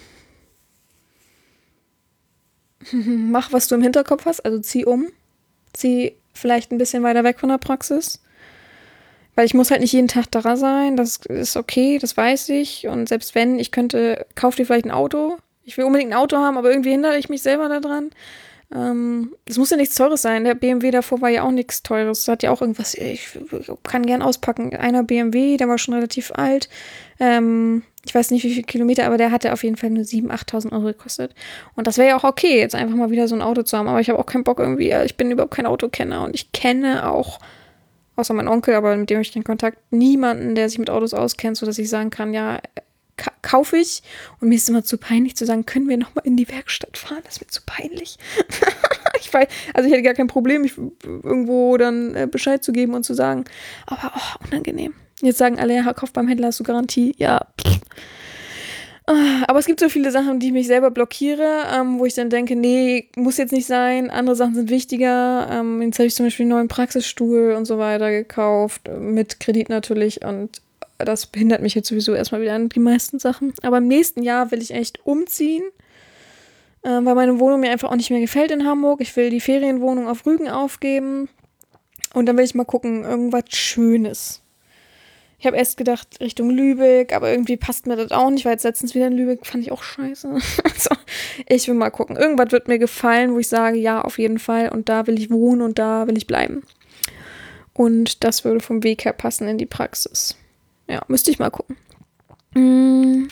Mach, was du im Hinterkopf hast, also zieh um. Zieh vielleicht ein bisschen weiter weg von der Praxis. Weil ich muss halt nicht jeden Tag da sein. Das ist okay, das weiß ich. Und selbst wenn, ich könnte, kauf dir vielleicht ein Auto. Ich will unbedingt ein Auto haben, aber irgendwie hindere ich mich selber daran. Ähm, das muss ja nichts Teures sein. Der B M W davor war ja auch nichts Teures. Das hat ja auch irgendwas, ich kann gern auspacken. Einer B M W, der war schon relativ alt. Ähm, ich weiß nicht, wie viele Kilometer, aber der hatte auf jeden Fall nur siebentausend, achttausend Euro gekostet. Und das wäre ja auch okay, jetzt einfach mal wieder so ein Auto zu haben. Aber ich habe auch keinen Bock irgendwie, ich bin überhaupt kein Autokenner. Und ich kenne auch, außer mein Onkel, aber mit dem habe ich den Kontakt, niemanden, der sich mit Autos auskennt, sodass ich sagen kann, ja, ka- kaufe ich. Und mir ist immer zu peinlich zu sagen, können wir nochmal in die Werkstatt fahren? Das ist mir zu peinlich. ich weiß, also ich hätte gar kein Problem, ich, irgendwo dann äh, Bescheid zu geben und zu sagen, aber oh, unangenehm. Jetzt sagen alle, ja, kauf beim Händler, hast du Garantie. Ja, pff. Aber es gibt so viele Sachen, die ich mich selber blockiere, ähm, wo ich dann denke, nee, muss jetzt nicht sein, andere Sachen sind wichtiger. Ähm, jetzt habe ich zum Beispiel einen neuen Praxisstuhl und so weiter gekauft, mit Kredit natürlich, und das behindert mich jetzt sowieso erstmal wieder an die meisten Sachen. Aber im nächsten Jahr will ich echt umziehen, äh, weil meine Wohnung mir einfach auch nicht mehr gefällt in Hamburg. Ich will die Ferienwohnung auf Rügen aufgeben und dann will ich mal gucken, irgendwas Schönes. Ich habe erst gedacht, Richtung Lübeck, aber irgendwie passt mir das auch nicht, weil jetzt letztens wieder in Lübeck fand ich auch scheiße. Also, ich will mal gucken. Irgendwas wird mir gefallen, wo ich sage, ja, auf jeden Fall. Und da will ich wohnen und da will ich bleiben. Und das würde vom Weg her passen in die Praxis. Ja, müsste ich mal gucken. Hm,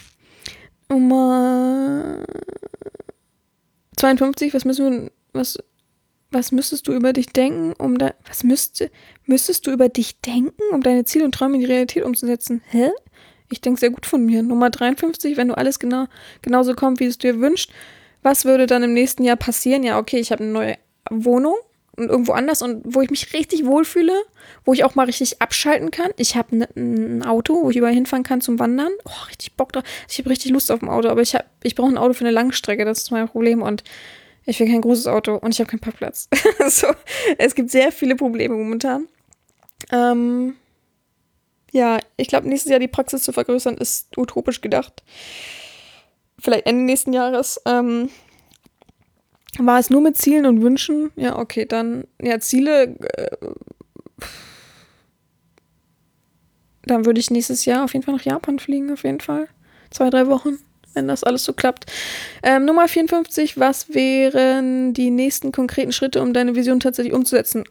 Nummer zweiundfünfzig, was müssen wir, was... Was müsstest du über dich denken, um da, was müsste, müsstest du über dich denken, um deine Ziele und Träume in die Realität umzusetzen? Hä? Ich denke sehr gut von mir. Nummer dreiundfünfzig, wenn du alles genau, genauso kommt, wie es dir wünscht, was würde dann im nächsten Jahr passieren? Ja, okay, ich habe eine neue Wohnung und irgendwo anders und wo ich mich richtig wohlfühle, wo ich auch mal richtig abschalten kann. Ich habe ne, ein Auto, wo ich überall hinfahren kann zum Wandern. Oh, richtig Bock drauf. Ich habe richtig Lust auf ein Auto, aber ich, hab, ich brauche ein Auto für eine Langstrecke, das ist mein Problem, und ich will kein großes Auto und ich habe keinen Parkplatz. So, es gibt sehr viele Probleme momentan. Ähm, ja, ich glaube, nächstes Jahr die Praxis zu vergrößern ist utopisch gedacht. Vielleicht Ende nächsten Jahres. Ähm, war es nur mit Zielen und Wünschen? Ja, okay, dann, ja, Ziele, äh, dann würde ich nächstes Jahr auf jeden Fall nach Japan fliegen, auf jeden Fall. Zwei, drei Wochen, wenn das alles so klappt. Ähm, Nummer vierundfünfzig, was wären die nächsten konkreten Schritte, um deine Vision tatsächlich umzusetzen?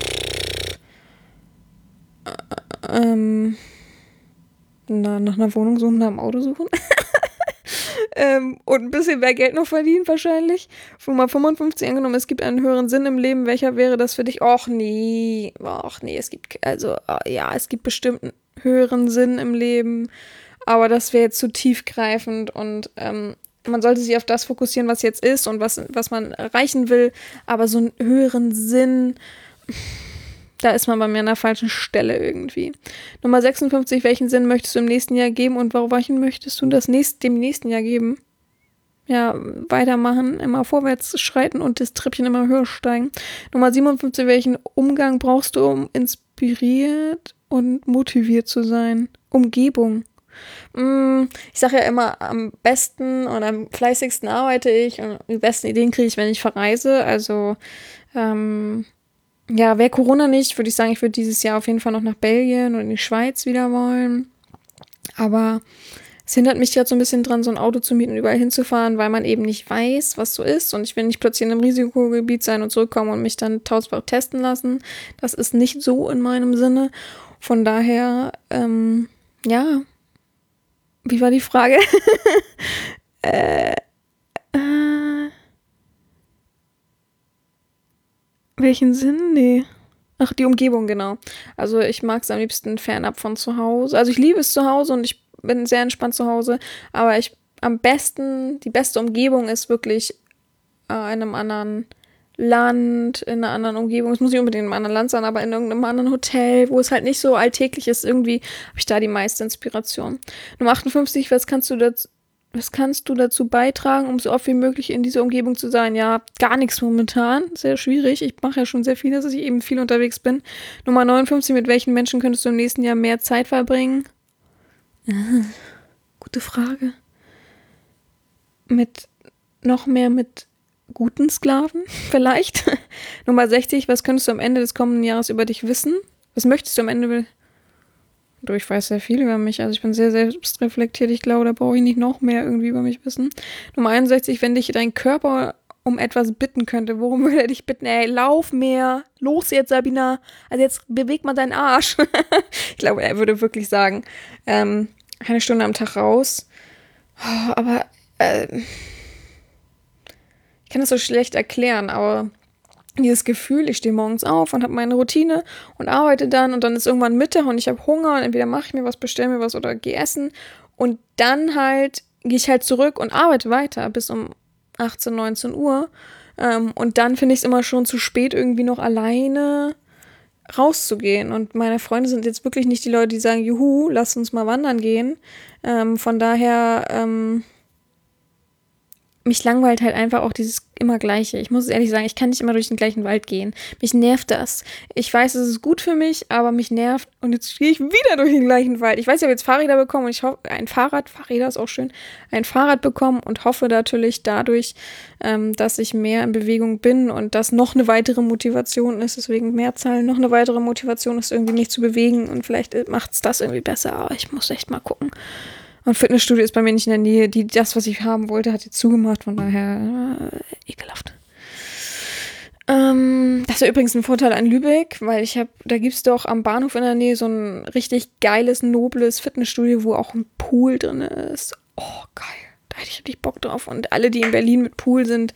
Ähm, na, nach einer Wohnung suchen, nach einem Auto suchen. ähm, und ein bisschen mehr Geld noch verdienen wahrscheinlich. Nummer fünfundfünfzig, angenommen, es gibt einen höheren Sinn im Leben. Welcher wäre das für dich? Och nee, och nee, es gibt, also, ja, es gibt bestimmt einen höheren Sinn im Leben. Aber das wäre jetzt zu tiefgreifend und ähm, man sollte sich auf das fokussieren, was jetzt ist und was, was man erreichen will. Aber so einen höheren Sinn, da ist man bei mir an der falschen Stelle irgendwie. Nummer sechsundfünfzig, welchen Sinn möchtest du im nächsten Jahr geben und warum welchen möchtest du das nächst, dem nächsten Jahr geben? Ja, weitermachen, immer vorwärts schreiten und das Treppchen immer höher steigen. Nummer siebenundfünfzig, welchen Umgang brauchst du, um inspiriert und motiviert zu sein? Umgebung. Ich sage ja immer, am besten und am fleißigsten arbeite ich und die besten Ideen kriege ich, wenn ich verreise. Also, ähm, ja, wäre Corona nicht, würde ich sagen, ich würde dieses Jahr auf jeden Fall noch nach Belgien und in die Schweiz wieder wollen. Aber Es hindert mich gerade so ein bisschen dran, so ein Auto zu mieten und überall hinzufahren, weil man eben nicht weiß, was so ist. Und ich will nicht plötzlich in einem Risikogebiet sein und zurückkommen und mich dann tausendfach testen lassen. Das ist nicht so in meinem Sinne. Von daher, ähm, ja. Wie war die Frage? äh, äh, welchen Sinn? Nee. Ach, die Umgebung, genau. Also ich mag es am liebsten fernab von zu Hause. Also ich liebe es zu Hause und ich bin sehr entspannt zu Hause. Aber ich am besten, die beste Umgebung ist wirklich äh, in einem anderen Land, in einer anderen Umgebung. Es muss nicht unbedingt in einem anderen Land sein, aber in irgendeinem anderen Hotel, wo es halt nicht so alltäglich ist. Irgendwie habe ich da die meiste Inspiration. Nummer achtundfünfzig, was kannst du dazu, was kannst du dazu beitragen, um so oft wie möglich in dieser Umgebung zu sein? Ja, gar nichts momentan. Sehr schwierig. Ich mache ja schon sehr viel, dass ich eben viel unterwegs bin. Nummer neunundfünfzig, mit welchen Menschen könntest du im nächsten Jahr mehr Zeit verbringen? Ah, gute Frage. Mit, noch mehr mit guten Sklaven, vielleicht. Nummer sechzig, was könntest du am Ende des kommenden Jahres über dich wissen? Was möchtest du am Ende... Du, ich weiß sehr viel über mich, also ich bin sehr selbstreflektiert. Ich glaube, da brauche ich nicht noch mehr irgendwie über mich wissen. Nummer einundsechzig, wenn dich dein Körper um etwas bitten könnte, worum würde er dich bitten? Ey, lauf mehr, los jetzt, Sabina. Also jetzt beweg mal deinen Arsch. Ich glaube, er würde wirklich sagen, ähm, eine Stunde am Tag raus. Oh, aber äh, ich kann das so schlecht erklären, aber dieses Gefühl, ich stehe morgens auf und habe meine Routine und arbeite dann und dann ist irgendwann Mittag und ich habe Hunger und entweder mache ich mir was, bestelle mir was oder gehe essen und dann halt gehe ich halt zurück und arbeite weiter bis um achtzehn, neunzehn Uhr ähm, und dann finde ich es immer schon zu spät, irgendwie noch alleine rauszugehen und meine Freunde sind jetzt wirklich nicht die Leute, die sagen, juhu, lass uns mal wandern gehen. Ähm, von daher ähm, mich langweilt halt einfach auch dieses immer Gleiche. Ich muss ehrlich sagen, ich kann nicht immer durch den gleichen Wald gehen. Mich nervt das. Ich weiß, es ist gut für mich, aber mich nervt. Und jetzt gehe ich wieder durch den gleichen Wald. Ich weiß, ich habe jetzt Fahrräder bekommen und ich hoffe, ein Fahrrad, Fahrräder ist auch schön, ein Fahrrad bekommen und hoffe natürlich dadurch, ähm, dass ich mehr in Bewegung bin und das noch eine weitere Motivation ist, deswegen Mehrzahl, noch eine weitere Motivation ist, irgendwie mich zu bewegen und vielleicht macht es das irgendwie besser, aber ich muss echt mal gucken. Und Fitnessstudio ist bei mir nicht in der Nähe. Die, das, was ich haben wollte, hat jetzt zugemacht. Von daher äh, ekelhaft. Ähm, das ist übrigens ein Vorteil an Lübeck, weil ich habe, da gibt es doch am Bahnhof in der Nähe so ein richtig geiles, nobles Fitnessstudio, wo auch ein Pool drin ist. Oh, geil. Da hätte ich richtig Bock drauf. Und alle, die in Berlin mit Pool sind,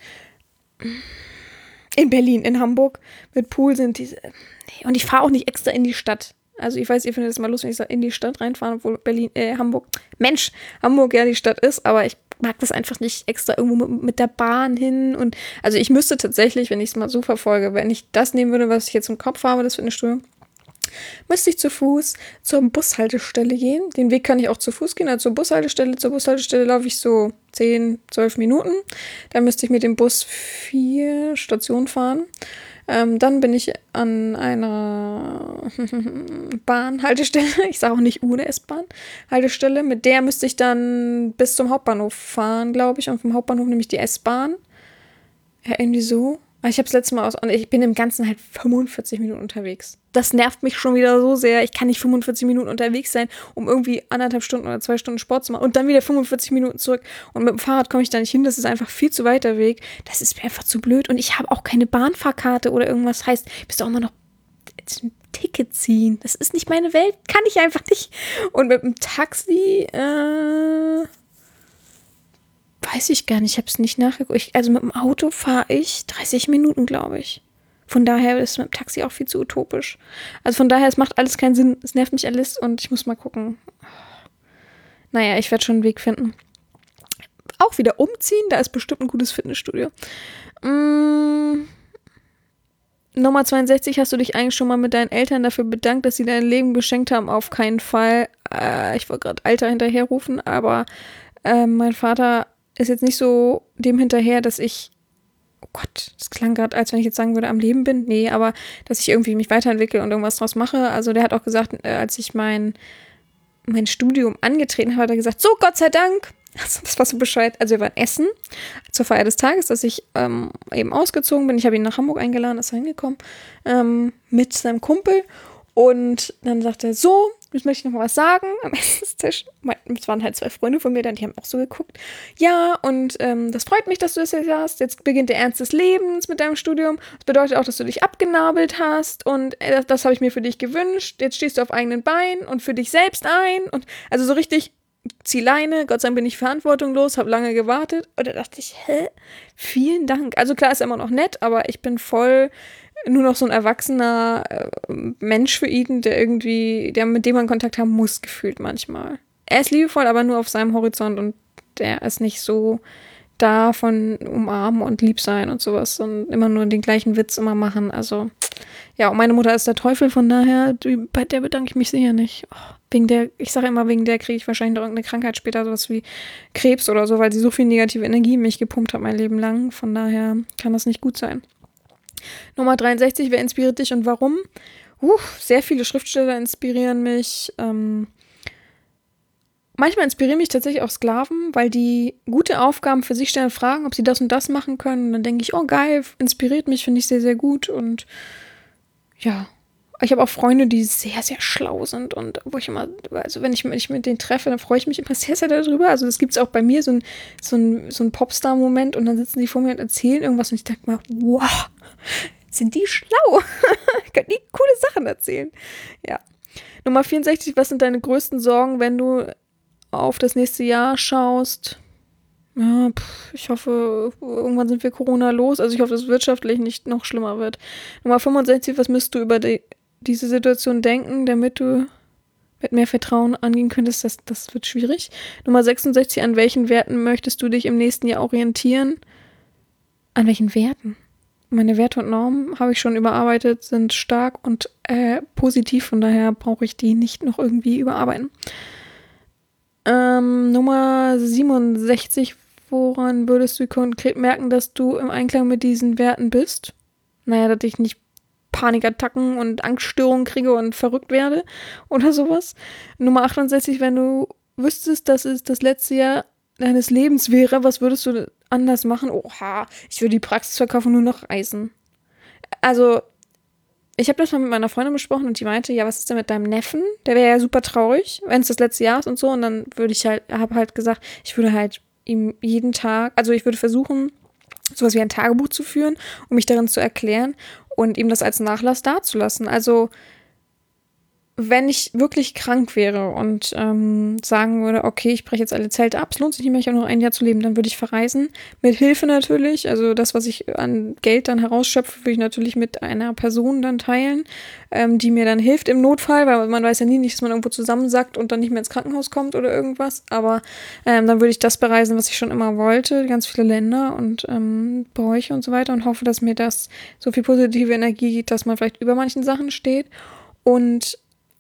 in Berlin, in Hamburg mit Pool sind, diese. Nee. Und ich fahre auch nicht extra in die Stadt. Also ich weiß, ihr findet es mal lustig, wenn ich in die Stadt reinfahre, obwohl Berlin, äh, Hamburg, Mensch, Hamburg ja die Stadt ist, aber ich mag das einfach nicht extra irgendwo mit, mit der Bahn hin und, also ich müsste tatsächlich, wenn ich es mal so verfolge, wenn ich das nehmen würde, was ich jetzt im Kopf habe, das Fitnessstudio, müsste ich zu Fuß zur Bushaltestelle gehen. Den Weg kann ich auch zu Fuß gehen, also zur Bushaltestelle. Zur Bushaltestelle laufe ich so zehn, zwölf Minuten. Dann müsste ich mit dem Bus vier Stationen fahren. Ähm, dann bin ich an einer Bahnhaltestelle, ich sage auch nicht ohne S-Bahn, Haltestelle, mit der müsste ich dann bis zum Hauptbahnhof fahren, glaube ich, und vom Hauptbahnhof nehme ich die S-Bahn. Ja, irgendwie so. Aber ich habe es letztes Mal aus, und ich bin im Ganzen halt fünfundvierzig Minuten unterwegs. Das nervt mich schon wieder so sehr. Ich kann nicht fünfundvierzig Minuten unterwegs sein, um irgendwie anderthalb Stunden oder zwei Stunden Sport zu machen und dann wieder fünfundvierzig Minuten zurück. Und mit dem Fahrrad komme ich da nicht hin. Das ist einfach viel zu weiter Weg. Das ist mir einfach zu blöd. Und ich habe auch keine Bahnfahrkarte oder irgendwas. Heißt, ich müsste auch immer noch ein Ticket ziehen. Das ist nicht meine Welt. Kann ich einfach nicht. Und mit dem Taxi, äh... weiß ich gar nicht, ich habe es nicht nachgeguckt. Ich, also mit dem Auto fahre ich dreißig Minuten, glaube ich. Von daher ist mit dem Taxi auch viel zu utopisch. Also von daher, es macht alles keinen Sinn. Es nervt mich alles und ich muss mal gucken. Naja, ich werde schon einen Weg finden. Auch wieder umziehen, da ist bestimmt ein gutes Fitnessstudio. Mmh. Nummer zweiundsechzig, hast du dich eigentlich schon mal mit deinen Eltern dafür bedankt, dass sie dein Leben geschenkt haben? Auf keinen Fall. Äh, ich wollte gerade Alter hinterherrufen, aber äh, mein Vater ist jetzt nicht so dem hinterher, dass ich, oh Gott, das klang gerade, als wenn ich jetzt sagen würde, am Leben bin. Nee, aber dass ich irgendwie mich weiterentwickle und irgendwas draus mache. Also der hat auch gesagt, als ich mein, mein Studium angetreten habe, hat er gesagt, so, Gott sei Dank. Also das war so Bescheid. Also wir waren essen zur Feier des Tages, dass ich ähm, eben ausgezogen bin. Ich habe ihn nach Hamburg eingeladen, ist er hingekommen, ähm, mit seinem Kumpel. Und dann sagt er, so, jetzt möchte ich noch mal was sagen am Essenstisch. Es waren halt zwei Freunde von mir, dann, die haben auch so geguckt. Ja, und ähm, das freut mich, dass du das jetzt hast. Jetzt beginnt der Ernst des Lebens mit deinem Studium. Das bedeutet auch, dass du dich abgenabelt hast und äh, das, das habe ich mir für dich gewünscht. Jetzt stehst du auf eigenen Beinen und für dich selbst ein. Und also so richtig, zieh Leine, Gott sei Dank bin ich verantwortungslos, habe lange gewartet. Und da dachte ich, hä? Vielen Dank. Also klar, ist immer noch nett, aber ich bin voll nur noch so ein erwachsener äh, Mensch für ihn, der irgendwie, der mit dem man Kontakt haben muss, gefühlt manchmal. Er ist liebevoll, aber nur auf seinem Horizont und der ist nicht so da von umarmen und lieb sein und sowas und immer nur den gleichen Witz immer machen. Also, ja, und meine Mutter ist der Teufel, von daher, die, bei der bedanke ich mich sicher nicht. Oh, wegen der, ich sage immer, wegen der kriege ich wahrscheinlich noch irgendeine Krankheit später, sowas wie Krebs oder so, weil sie so viel negative Energie in mich gepumpt hat mein Leben lang. Von daher kann das nicht gut sein. Nummer dreiundsechzig, wer inspiriert dich und warum? Uh, sehr viele Schriftsteller inspirieren mich. Ähm, manchmal inspirieren mich tatsächlich auch Sklaven, weil die gute Aufgaben für sich stellen und fragen, ob sie das und das machen können. Und dann denke ich, oh geil, inspiriert mich, finde ich sehr, sehr gut. Und ja, ich habe auch Freunde, die sehr, sehr schlau sind und wo ich immer, also wenn ich mich mit denen treffe, dann freue ich mich immer sehr, sehr darüber. Also das gibt es auch bei mir, so ein, so ein, so ein Popstar-Moment und dann sitzen die vor mir und erzählen irgendwas und ich denke mir, wow, sind die schlau? Können die coole Sachen erzählen. Ja. Nummer vierundsechzig, was sind deine größten Sorgen, wenn du auf das nächste Jahr schaust? Ja, pff, ich hoffe, irgendwann sind wir Corona los. Also ich hoffe, dass es wirtschaftlich nicht noch schlimmer wird. Nummer fünfundsechzig, was müsst du über die, diese Situation denken, damit du mit mehr Vertrauen angehen könntest? Das, das wird schwierig. Nummer sechsundsechzig, an welchen Werten möchtest du dich im nächsten Jahr orientieren? An welchen Werten? Meine Werte und Normen habe ich schon überarbeitet, sind stark und äh, positiv, von daher brauche ich die nicht noch irgendwie überarbeiten. Ähm, Nummer siebenundsechzig, woran würdest du konkret merken, dass du im Einklang mit diesen Werten bist? Naja, dass ich nicht Panikattacken und Angststörungen kriege und verrückt werde oder sowas. Nummer achtundsechzig, wenn du wüsstest, dass es das letzte Jahr deines Lebens wäre, was würdest du anders machen? Oha, ich würde die Praxis verkaufen, nur noch reisen. Also, ich habe das mal mit meiner Freundin besprochen und die meinte, ja, was ist denn mit deinem Neffen? Der wäre ja super traurig, wenn es das letzte Jahr ist und so. Und dann würde ich halt, habe halt gesagt, ich würde halt ihm jeden Tag, also ich würde versuchen, sowas wie ein Tagebuch zu führen, um mich darin zu erklären und ihm das als Nachlass dazulassen. Also, wenn ich wirklich krank wäre und ähm, sagen würde, okay, ich breche jetzt alle Zelte ab, es lohnt sich nicht mehr, ich habe noch ein Jahr zu leben, dann würde ich verreisen. Mit Hilfe natürlich, also das, was ich an Geld dann herausschöpfe, würde ich natürlich mit einer Person dann teilen, ähm, die mir dann hilft im Notfall, weil man weiß ja nie nicht, dass man irgendwo zusammensackt und dann nicht mehr ins Krankenhaus kommt oder irgendwas. Aber ähm, dann würde ich das bereisen, was ich schon immer wollte, ganz viele Länder und ähm, Bräuche und so weiter und hoffe, dass mir das so viel positive Energie gibt, dass man vielleicht über manchen Sachen steht. Und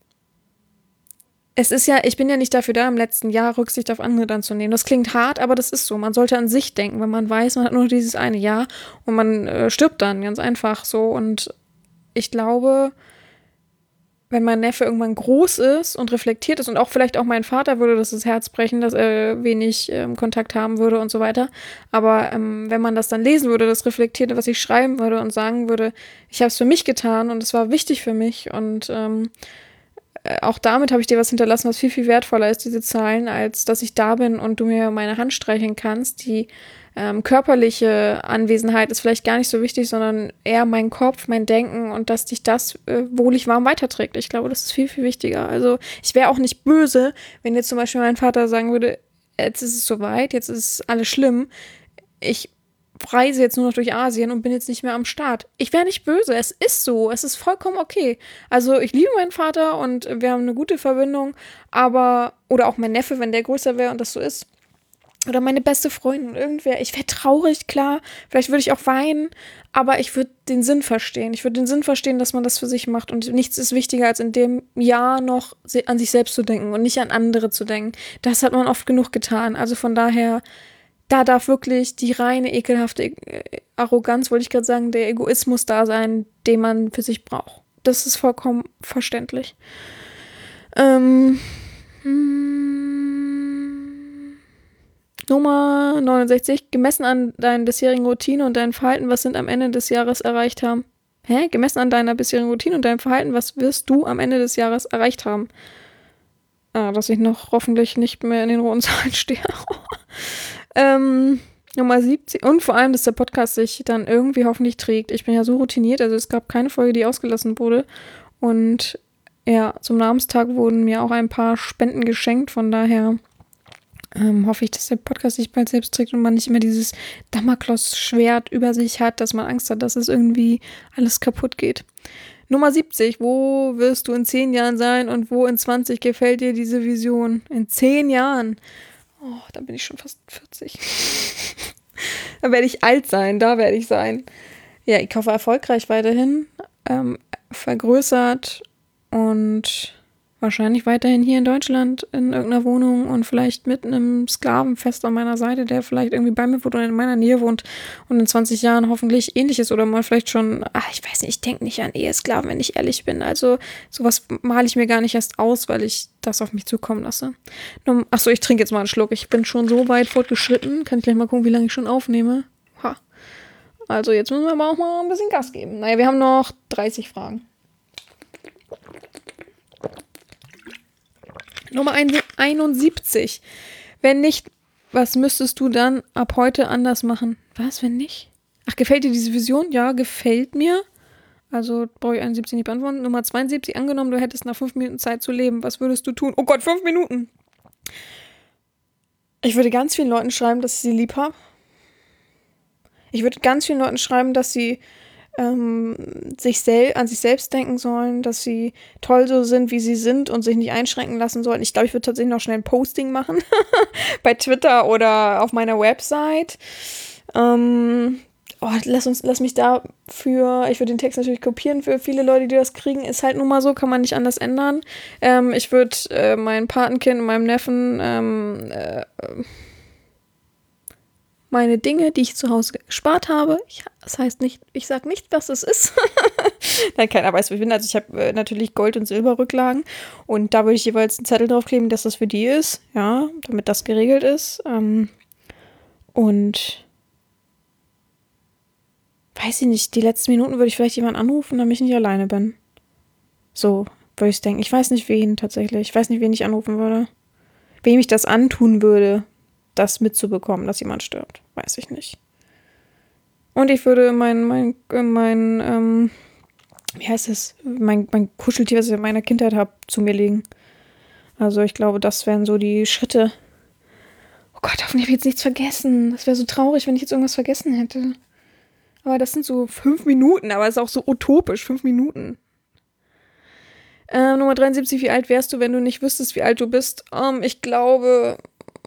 es ist ja, ich bin ja nicht dafür da, im letzten Jahr Rücksicht auf andere dann zu nehmen. Das klingt hart, aber das ist so. Man sollte an sich denken, wenn man weiß, man hat nur dieses eine Jahr und man äh, stirbt dann, ganz einfach so. Und ich glaube, wenn mein Neffe irgendwann groß ist und reflektiert ist und auch vielleicht auch mein Vater würde das das Herz brechen, dass er wenig ähm, Kontakt haben würde und so weiter. Aber ähm, wenn man das dann lesen würde, das Reflektierte, was ich schreiben würde und sagen würde, ich habe es für mich getan und es war wichtig für mich und ähm, auch damit habe ich dir was hinterlassen, was viel, viel wertvoller ist, diese Zahlen, als dass ich da bin und du mir meine Hand streicheln kannst. Die ähm, körperliche Anwesenheit ist vielleicht gar nicht so wichtig, sondern eher mein Kopf, mein Denken und dass dich das äh, wohlig warm weiterträgt. Ich glaube, das ist viel, viel wichtiger. Also ich wäre auch nicht böse, wenn jetzt zum Beispiel mein Vater sagen würde, jetzt ist es soweit, jetzt ist alles schlimm. Ich reise jetzt nur noch durch Asien und bin jetzt nicht mehr am Start. Ich wäre nicht böse, es ist so, es ist vollkommen okay. Also ich liebe meinen Vater und wir haben eine gute Verbindung, aber, oder auch mein Neffe, wenn der größer wäre und das so ist, oder meine beste Freundin, irgendwer, ich wäre traurig, klar, vielleicht würde ich auch weinen, aber ich würde den Sinn verstehen. Ich würde den Sinn verstehen, dass man das für sich macht und nichts ist wichtiger, als in dem Jahr noch an sich selbst zu denken und nicht an andere zu denken. Das hat man oft genug getan, also von daher, da darf wirklich die reine, ekelhafte Arroganz, wollte ich gerade sagen, der Egoismus da sein, den man für sich braucht. Das ist vollkommen verständlich. Ähm, hm, Nummer neunundsechzig. Gemessen an deinen bisherigen Routinen und deinem Verhalten, was sind am Ende des Jahres erreicht haben? Hä? Gemessen an deiner bisherigen Routine und deinem Verhalten, was wirst du am Ende des Jahres erreicht haben? äh, dass ich noch hoffentlich nicht mehr in den roten Zahlen stehe. ähm, Nummer siebzig. Und vor allem, dass der Podcast sich dann irgendwie hoffentlich trägt. Ich bin ja so routiniert, also es gab keine Folge, die ausgelassen wurde. Und ja, zum Namenstag wurden mir auch ein paar Spenden geschenkt. Von daher ähm, hoffe ich, dass der Podcast sich bald selbst trägt und man nicht immer dieses Damoklesschwert über sich hat, dass man Angst hat, dass es irgendwie alles kaputt geht. Nummer siebzig. Wo wirst du in zehn Jahren sein und wo in zwanzig gefällt dir diese Vision? In zehn Jahren. Oh, da bin ich schon fast vierzig. Da werde ich alt sein, da werde ich sein. Ja, ich hoffe erfolgreich weiterhin, ähm, vergrößert und wahrscheinlich weiterhin hier in Deutschland in irgendeiner Wohnung und vielleicht mit einem Sklaven fest an meiner Seite, der vielleicht irgendwie bei mir wohnt oder in meiner Nähe wohnt und in zwanzig Jahren hoffentlich ähnliches oder mal vielleicht schon, ach, ich weiß nicht, ich denke nicht an Ehesklaven, wenn ich ehrlich bin. Also sowas male ich mir gar nicht erst aus, weil ich das auf mich zukommen lasse. Achso, ich trinke jetzt mal einen Schluck. Ich bin schon so weit fortgeschritten. Kann ich gleich mal gucken, wie lange ich schon aufnehme. Ha. Also jetzt müssen wir aber auch mal ein bisschen Gas geben. Naja, wir haben noch dreißig Fragen. Nummer einundsiebzig. Wenn nicht, was müsstest du dann ab heute anders machen? Was, wenn nicht? Ach, gefällt dir diese Vision? Ja, gefällt mir. Also brauche ich einundsiebzig nicht beantworten. Nummer zweiundsiebzig. Angenommen, du hättest nach fünf Minuten Zeit zu leben. Was würdest du tun? Oh Gott, fünf Minuten. Ich würde ganz vielen Leuten schreiben, dass ich sie lieb habe. Ich würde ganz vielen Leuten schreiben, dass sie ähm, sich sel- an sich selbst denken sollen, dass sie toll so sind, wie sie sind und sich nicht einschränken lassen sollten. Ich glaube, ich würde tatsächlich noch schnell ein Posting machen bei Twitter oder auf meiner Website. Ähm, oh, lass uns, lass mich dafür, ich würde den Text natürlich kopieren für viele Leute, die das kriegen. Ist halt nun mal so, kann man nicht anders ändern. Ähm, ich würde äh, mein Patenkind und meinem Neffen ähm, äh, meine Dinge, die ich zu Hause gespart habe. Ich, das heißt nicht, ich sage nicht, was es ist. Nein, keiner weiß, wo ich bin. Also ich habe äh, natürlich Gold- und Silberrücklagen und da würde ich jeweils einen Zettel draufkleben, dass das für die ist, ja, damit das geregelt ist. Ähm, und weiß ich nicht, die letzten Minuten würde ich vielleicht jemanden anrufen, damit ich nicht alleine bin. So würde ich denken. Ich weiß nicht, wen tatsächlich. Ich weiß nicht, wen ich anrufen würde. Wem ich das antun würde, das mitzubekommen, dass jemand stirbt. Weiß ich nicht. Und ich würde mein, mein, mein, ähm, wie heißt es, mein, mein Kuscheltier, was ich in meiner Kindheit habe, zu mir legen. Also ich glaube, das wären so die Schritte. Oh Gott, hoffentlich habe ich jetzt nichts vergessen. Das wäre so traurig, wenn ich jetzt irgendwas vergessen hätte. Aber das sind so fünf Minuten, aber es ist auch so utopisch, fünf Minuten. Äh, Nummer dreiundsiebzig, wie alt wärst du, wenn du nicht wüsstest, wie alt du bist? Ähm, ich glaube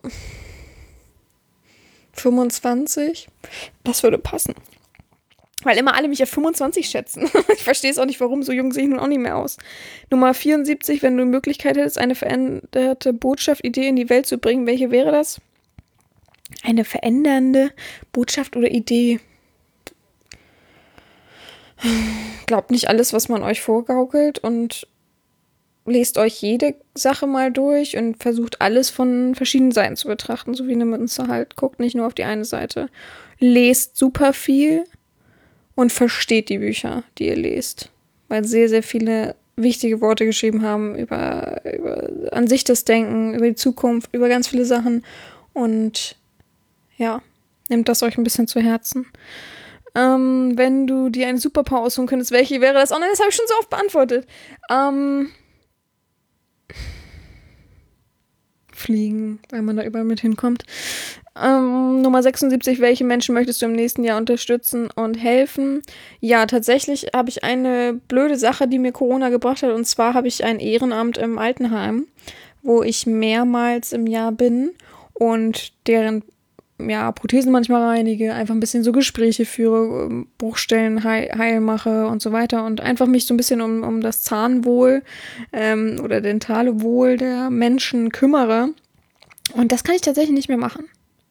fünfundzwanzig. Das würde passen. Weil immer alle mich auf fünfundzwanzig schätzen. Ich verstehe es auch nicht, warum. So jung sehe ich nun auch nicht mehr aus. Nummer vierundsiebzig, wenn du die Möglichkeit hättest, eine veränderte Botschaft, Idee in die Welt zu bringen, welche wäre das? Eine verändernde Botschaft oder Idee? Glaubt nicht alles, was man euch vorgaukelt und lest euch jede Sache mal durch und versucht alles von verschiedenen Seiten zu betrachten, so wie eine Münze halt. Guckt nicht nur auf die eine Seite. Lest super viel und versteht die Bücher, die ihr lest. Weil sehr, sehr viele wichtige Worte geschrieben haben über, über an sich das Denken, über die Zukunft, über ganz viele Sachen. Und ja, nehmt das euch ein bisschen zu Herzen. Ähm, wenn du dir eine Superpower aussuchen könntest, welche wäre das? Oh nein, das habe ich schon so oft beantwortet. Ähm, Fliegen, weil man da überall mit hinkommt. Ähm, Nummer sechsundsiebzig, welche Menschen möchtest du im nächsten Jahr unterstützen und helfen? Ja, tatsächlich habe ich eine blöde Sache, die mir Corona gebracht hat. Und zwar habe ich ein Ehrenamt im Altenheim, wo ich mehrmals im Jahr bin und deren ja, Prothesen manchmal reinige, einfach ein bisschen so Gespräche führe, Bruchstellen heil, heil mache und so weiter und einfach mich so ein bisschen um, um das Zahnwohl ähm, oder dentale Wohl der Menschen kümmere. Und das kann ich tatsächlich nicht mehr machen.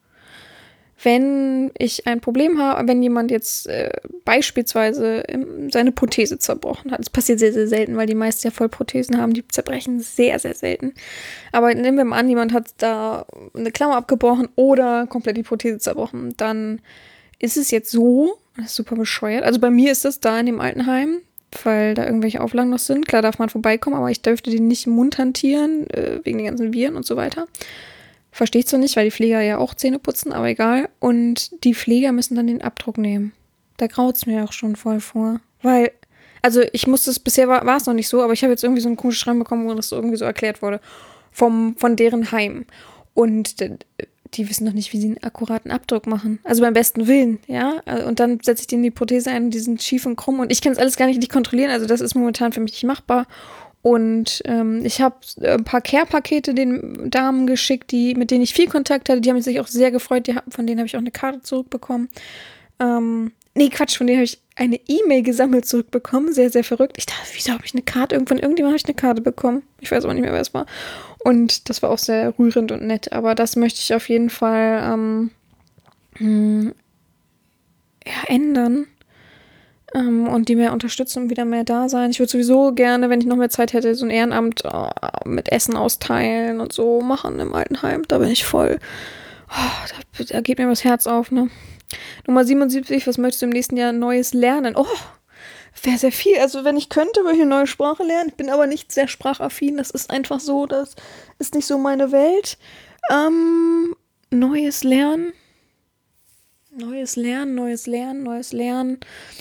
Wenn ich ein Problem habe, wenn jemand jetzt äh, beispielsweise ähm, seine Prothese zerbrochen hat, das passiert sehr, sehr selten, weil die meisten ja Vollprothesen haben, die zerbrechen sehr, sehr selten. Aber nehmen wir mal an, jemand hat da eine Klammer abgebrochen oder komplett die Prothese zerbrochen, dann ist es jetzt so, das ist super bescheuert, also bei mir ist das da in dem Altenheim, weil da irgendwelche Auflagen noch sind. Klar darf man vorbeikommen, aber ich dürfte die nicht im Mund hantieren, äh, wegen den ganzen Viren und so weiter. Verstehe ich so nicht, weil die Pfleger ja auch Zähne putzen, aber egal. Und die Pfleger müssen dann den Abdruck nehmen. Da graut's mir auch schon voll vor. Weil, also ich musste es, bisher war es noch nicht so, aber ich habe jetzt irgendwie so ein komisches Schreiben bekommen, wo das so irgendwie so erklärt wurde. Vom, von deren Heim. Und d- die wissen noch nicht, wie sie einen akkuraten Abdruck machen. Also beim besten Willen, ja. Und dann setze ich denen die Prothese ein, die sind schief und krumm. Und ich kann es alles gar nicht, nicht kontrollieren. Also das ist momentan für mich nicht machbar. Und ähm, ich habe ein paar Care-Pakete den Damen geschickt, die, mit denen ich viel Kontakt hatte. Die haben sich auch sehr gefreut. Die, von denen habe ich auch eine Karte zurückbekommen. Ähm, nee, Quatsch, von denen habe ich eine E-Mail gesammelt zurückbekommen. Sehr, sehr verrückt. Ich dachte, wieso habe ich eine Karte? Irgendwann, irgendjemand habe ich eine Karte bekommen. Ich weiß aber nicht mehr, wer es war. Und das war auch sehr rührend und nett. Aber das möchte ich auf jeden Fall ähm, mh, ja, ändern. Ähm, und die mehr unterstützen und wieder mehr da sein. Ich würde sowieso gerne, wenn ich noch mehr Zeit hätte, so ein Ehrenamt oh, mit Essen austeilen und so machen im Altenheim. Da bin ich voll. Oh, da, da geht mir das Herz auf, ne? Nummer siebenundsiebzig, was möchtest du im nächsten Jahr Neues lernen? Oh, wäre sehr viel. Also wenn ich könnte, würde ich eine neue Sprache lernen. Ich bin aber nicht sehr sprachaffin. Das ist einfach so, das ist nicht so meine Welt. Ähm, neues Lernen. Neues Lernen, neues Lernen, neues Lernen.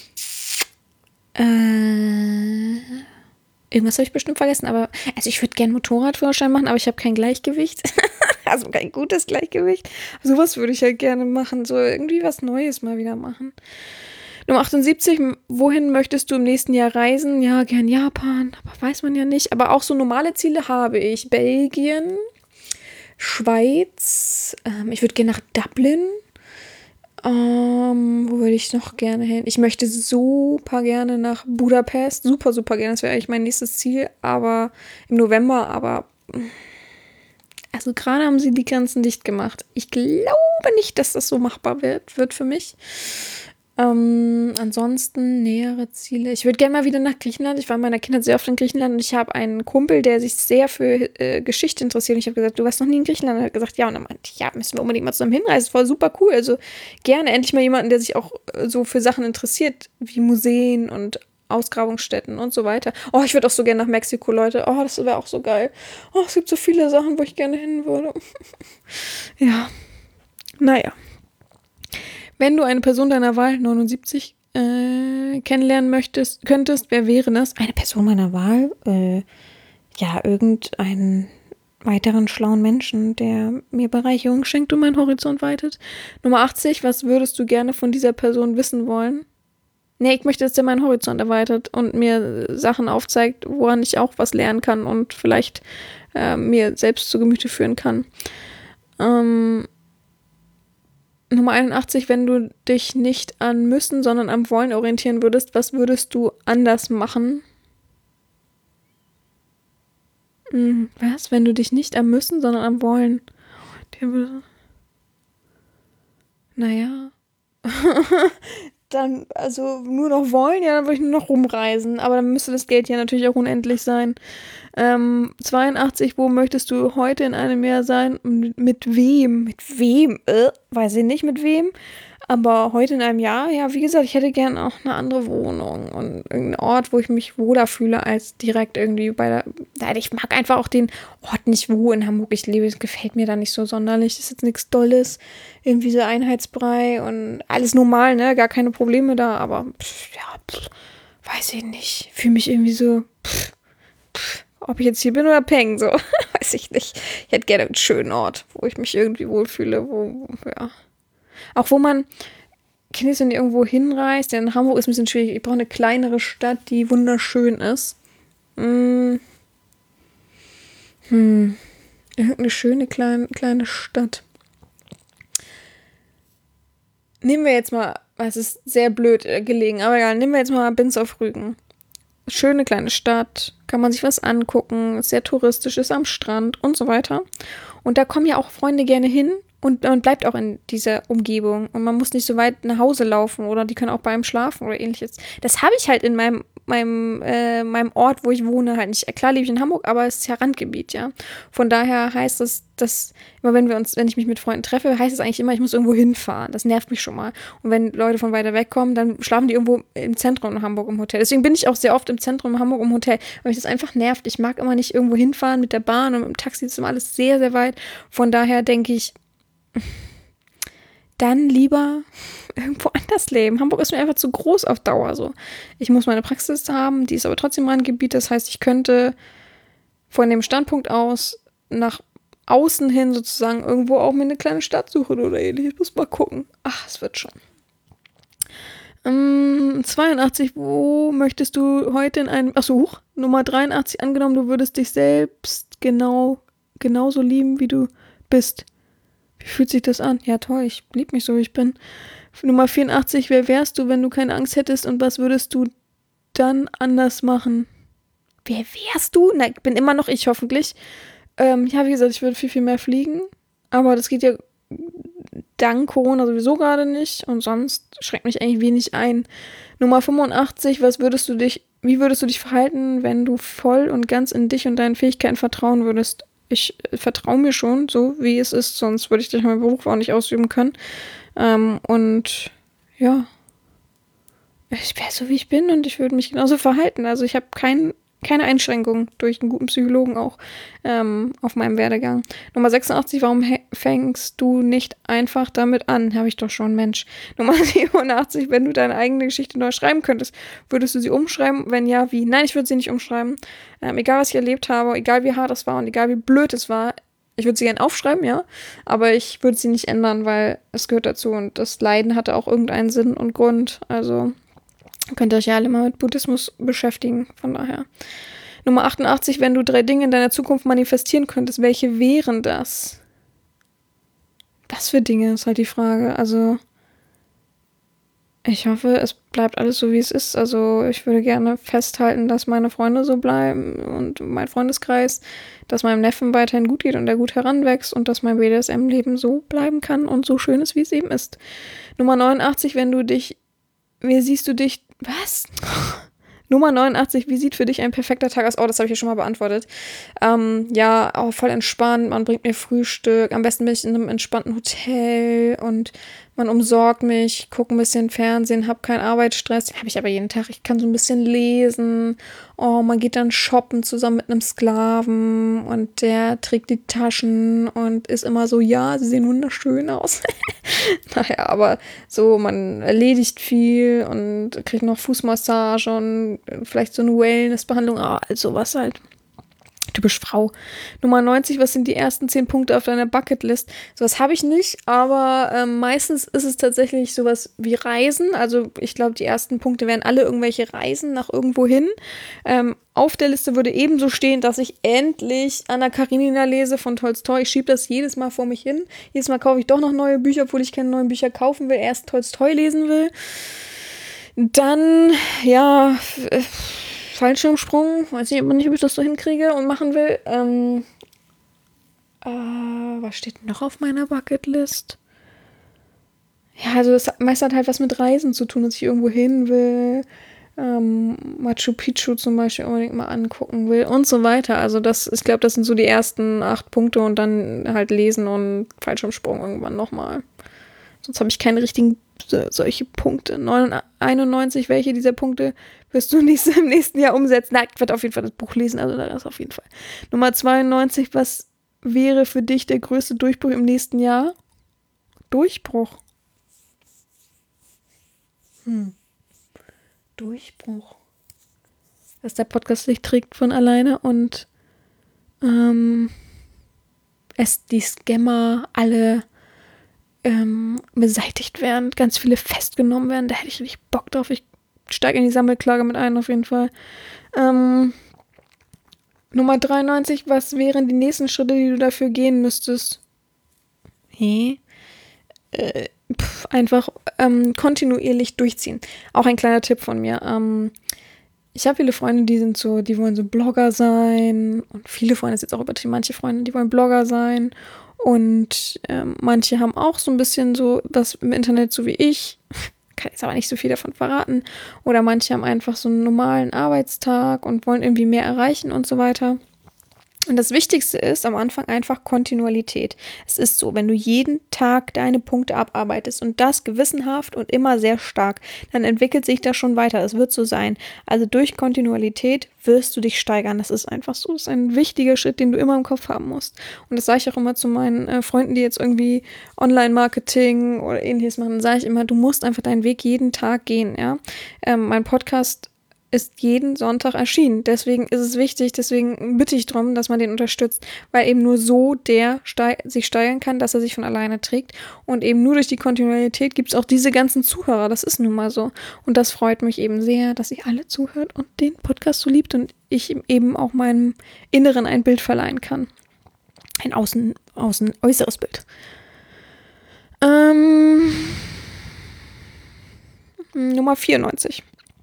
Äh, irgendwas habe ich bestimmt vergessen, aber also ich würde gerne Motorradführerschein machen, aber ich habe kein Gleichgewicht. Also kein gutes Gleichgewicht. Sowas würde ich halt gerne machen. So irgendwie was Neues mal wieder machen. Nummer achtundsiebzig, wohin möchtest du im nächsten Jahr reisen? Ja, gern Japan, aber weiß man ja nicht. Aber auch so normale Ziele habe ich. Belgien, Schweiz, ähm, ich würde gerne nach Dublin. Ähm, wo würde ich noch gerne hin? Ich möchte super gerne nach Budapest. Super, super gerne. Das wäre eigentlich mein nächstes Ziel. Aber im November, aber also gerade haben sie die Grenzen dicht gemacht. Ich glaube nicht, dass das so machbar wird, wird für mich. Ähm, ansonsten nähere Ziele. Ich würde gerne mal wieder nach Griechenland. Ich war in meiner Kindheit sehr oft in Griechenland und ich habe einen Kumpel, der sich sehr für äh, Geschichte interessiert. Und ich habe gesagt, du warst noch nie in Griechenland. Und er hat gesagt, ja. Und dann meinte ich, ja, müssen wir unbedingt mal zusammen hinreisen. Das war super cool. Also gerne endlich mal jemanden, der sich auch äh, so für Sachen interessiert, wie Museen und Ausgrabungsstätten und so weiter. Oh, ich würde auch so gerne nach Mexiko, Leute. Oh, das wäre auch so geil. Oh, es gibt so viele Sachen, wo ich gerne hin würde. Ja. Naja. Wenn du eine Person deiner Wahl, neunundsiebzig, äh, kennenlernen möchtest, könntest, wer wäre das? Eine Person meiner Wahl? Äh, ja, irgendeinen weiteren schlauen Menschen, der mir Bereicherung schenkt und meinen Horizont weitet. Nummer achtzig, was würdest du gerne von dieser Person wissen wollen? Nee, ich möchte, dass der meinen Horizont erweitert und mir Sachen aufzeigt, woran ich auch was lernen kann und vielleicht äh, mir selbst zu Gemüte führen kann. Ähm, Nummer einundachtzig, wenn du dich nicht an müssen, sondern am Wollen orientieren würdest, was würdest du anders machen? Hm, was? Wenn du dich nicht am Müssen, sondern am Wollen. Der würde... Naja. Dann, also nur noch wollen, ja, dann würde ich nur noch rumreisen. Aber dann müsste das Geld ja natürlich auch unendlich sein. Ähm, zweiundachtzig, wo möchtest du heute in einem Jahr sein? Mit, mit wem? Mit wem? Äh, weiß ich nicht mit wem. Aber heute in einem Jahr, ja, wie gesagt, ich hätte gern auch eine andere Wohnung und irgendeinen Ort, wo ich mich wohler fühle, als direkt irgendwie bei der... Ich mag einfach auch den Ort nicht, wo in Hamburg ich lebe. Das gefällt mir da nicht so sonderlich. Das ist jetzt nichts Dolles. Irgendwie so Einheitsbrei und alles normal, ne? Gar keine Probleme da, aber pff, ja, pff, weiß ich nicht. Fühle mich irgendwie so... Pff, pff, ob ich jetzt hier bin oder peng, so. Weiß ich nicht. Ich hätte gerne einen schönen Ort, wo ich mich irgendwie wohlfühle, wo, ja... Auch wo man, Kinder, wenn die irgendwo hinreist, denn in Hamburg ist ein bisschen schwierig. Ich brauche eine kleinere Stadt, die wunderschön ist. Hm. Hm. Irgendeine schöne kleine, kleine Stadt. Nehmen wir jetzt mal, es ist sehr blöd gelegen, aber egal, nehmen wir jetzt mal Binz auf Rügen. Schöne kleine Stadt, kann man sich was angucken, ist sehr touristisch, ist am Strand und so weiter. Und da kommen ja auch Freunde gerne hin. Und man bleibt auch in dieser Umgebung. Und man muss nicht so weit nach Hause laufen oder die können auch bei einem schlafen oder ähnliches. Das habe ich halt in meinem meinem, äh, meinem Ort, wo ich wohne, halt nicht. Klar lebe ich in Hamburg, aber es ist ja Randgebiet, ja. Von daher heißt es, dass immer wenn wir uns, wenn ich mich mit Freunden treffe, heißt es eigentlich immer, ich muss irgendwo hinfahren. Das nervt mich schon mal. Und wenn Leute von weiter weg kommen, dann schlafen die irgendwo im Zentrum in Hamburg im Hotel. Deswegen bin ich auch sehr oft im Zentrum in Hamburg im Hotel, weil mich das einfach nervt. Ich mag immer nicht irgendwo hinfahren mit der Bahn und mit dem Taxi, das ist immer alles sehr, sehr weit. Von daher denke ich, dann lieber irgendwo anders leben. Hamburg ist mir einfach zu groß auf Dauer so. Ich muss meine Praxis haben, die ist aber trotzdem Randgebiet. Das heißt, ich könnte von dem Standpunkt aus nach außen hin sozusagen irgendwo auch mir eine kleine Stadt suchen oder ähnliches. Ich muss mal gucken. Ach, es wird schon. Ähm, zweiundachtzig, wo möchtest du heute in einem, achso, huch, Nummer dreiundachtzig, angenommen, du würdest dich selbst genau, genauso lieben, wie du bist. Wie fühlt sich das an? Ja, toll, ich liebe mich so, wie ich bin. Nummer vierundachtzig, wer wärst du, wenn du keine Angst hättest und was würdest du dann anders machen? Wer wärst du? Na, ich bin immer noch ich, hoffentlich. Ähm, ja, wie gesagt, ich würde viel, viel mehr fliegen, aber das geht ja dank Corona sowieso gerade nicht und sonst schränkt mich eigentlich wenig ein. Nummer fünfundachtzig, was würdest du dich, wie würdest du dich verhalten, wenn du voll und ganz in dich und deinen Fähigkeiten vertrauen würdest? Ich äh, vertraue mir schon, so wie es ist, sonst würde ich durch meinen Beruf auch nicht ausüben können. Ähm, und ja, ich wäre so, wie ich bin und ich würde mich genauso verhalten. Also ich habe kein, keine Einschränkungen durch einen guten Psychologen auch ähm, auf meinem Werdegang. Nummer sechsundachtzig, warum he- fängst du nicht einfach damit an? Habe ich doch schon, Mensch. Nummer siebenundachtzig, wenn du deine eigene Geschichte neu schreiben könntest, würdest du sie umschreiben? Wenn ja, wie? Nein, ich würde sie nicht umschreiben. Ähm, egal, was ich erlebt habe, egal wie hart es war und egal wie blöd es war, ich würde sie gerne aufschreiben, ja, aber ich würde sie nicht ändern, weil es gehört dazu und das Leiden hatte auch irgendeinen Sinn und Grund. Also könnt ihr euch ja alle mal mit Buddhismus beschäftigen, von daher. Nummer achtundachtzig, wenn du drei Dinge in deiner Zukunft manifestieren könntest, welche wären das? Was für Dinge, ist halt die Frage. Also, ich hoffe, es bleibt alles so, wie es ist. Also, ich würde gerne festhalten, dass meine Freunde so bleiben und mein Freundeskreis, dass meinem Neffen weiterhin gut geht und er gut heranwächst und dass mein B D S M-Leben so bleiben kann und so schön ist, wie es eben ist. Nummer neunundachtzig, wenn du dich, wie siehst du dich, was? Nummer neunundachtzig, wie sieht für dich ein perfekter Tag aus? Oh, das habe ich ja schon mal beantwortet. Ähm, ja, auch voll entspannt, man bringt mir Frühstück, am besten bin ich in einem entspannten Hotel und man umsorgt mich, gucke ein bisschen Fernsehen, habe keinen Arbeitsstress, den habe ich aber jeden Tag, ich kann so ein bisschen lesen, oh, man geht dann shoppen zusammen mit einem Sklaven und der trägt die Taschen und ist immer so, ja, sie sehen wunderschön aus. Naja, aber so, man erledigt viel und kriegt noch Fußmassage und vielleicht so eine Wellnessbehandlung, ah, also was halt. Typisch Frau. Nummer neunzig, was sind die ersten zehn Punkte auf deiner Bucketlist? Sowas habe ich nicht, aber ähm, meistens ist es tatsächlich sowas wie Reisen. Also ich glaube, die ersten Punkte wären alle irgendwelche Reisen nach irgendwo hin. Ähm, auf der Liste würde ebenso stehen, dass ich endlich Anna Karenina lese von Tolstoi. Ich schiebe das jedes Mal vor mich hin. Jedes Mal kaufe ich doch noch neue Bücher, obwohl ich keine neuen Bücher kaufen will. Erst Tolstoi lesen will. Dann, ja... F- Fallschirmsprung, weiß ich aber nicht, ob ich das so hinkriege und machen will. Ähm, äh, was steht noch auf meiner Bucketlist? Ja, also das meist hat halt was mit Reisen zu tun, dass ich irgendwo hin will. Ähm, Machu Picchu zum Beispiel unbedingt mal angucken will und so weiter. Also das, ich glaube, das sind so die ersten acht Punkte und dann halt lesen und Fallschirmsprung irgendwann nochmal. Sonst habe ich keine richtigen so, solche Punkte. einundneunzig, welche dieser Punkte wirst du nicht im nächsten Jahr umsetzen? Nein, ich werde auf jeden Fall das Buch lesen, also das auf jeden Fall. Nummer zweiundneunzig, was wäre für dich der größte Durchbruch im nächsten Jahr? Durchbruch? Hm. Durchbruch. Dass der Podcast sich trägt von alleine und ähm, es die Scammer alle ähm, beseitigt werden, ganz viele festgenommen werden. Da hätte ich richtig Bock drauf. Ich steige in die Sammelklage mit ein, auf jeden Fall. Ähm, Nummer dreiundneunzig, was wären die nächsten Schritte, die du dafür gehen müsstest? Hä? Äh, pf, einfach ähm, kontinuierlich durchziehen. Auch ein kleiner Tipp von mir. Ähm, ich habe viele Freunde, die sind so, die wollen so Blogger sein. Und viele Freunde, das ist jetzt auch übertrieben, manche Freunde, die wollen Blogger sein. Und ähm, manche haben auch so ein bisschen so was im Internet, so wie ich. kann jetzt aber nicht so viel davon verraten. Oder manche haben einfach so einen normalen Arbeitstag und wollen irgendwie mehr erreichen und so weiter. Und das Wichtigste ist am Anfang einfach Kontinuität. Es ist so, wenn du jeden Tag deine Punkte abarbeitest und das gewissenhaft und immer sehr stark, dann entwickelt sich das schon weiter. Es wird so sein. Also durch Kontinuität wirst du dich steigern. Das ist einfach so. Das ist ein wichtiger Schritt, den du immer im Kopf haben musst. Und das sage ich auch immer zu meinen äh, Freunden, die jetzt irgendwie Online-Marketing oder ähnliches machen. Dann sage ich immer, du musst einfach deinen Weg jeden Tag gehen. Ja? Ähm, mein Podcast ist jeden Sonntag erschienen. Deswegen ist es wichtig, deswegen bitte ich darum, dass man den unterstützt, weil eben nur so der steig- sich steigern kann, dass er sich von alleine trägt und eben nur durch die Kontinuität gibt es auch diese ganzen Zuhörer. Das ist nun mal so. Und das freut mich eben sehr, dass ihr alle zuhört und den Podcast so liebt und ich eben auch meinem Inneren ein Bild verleihen kann. Ein außen, außen äußeres Bild. Ähm, Nummer vierundneunzig.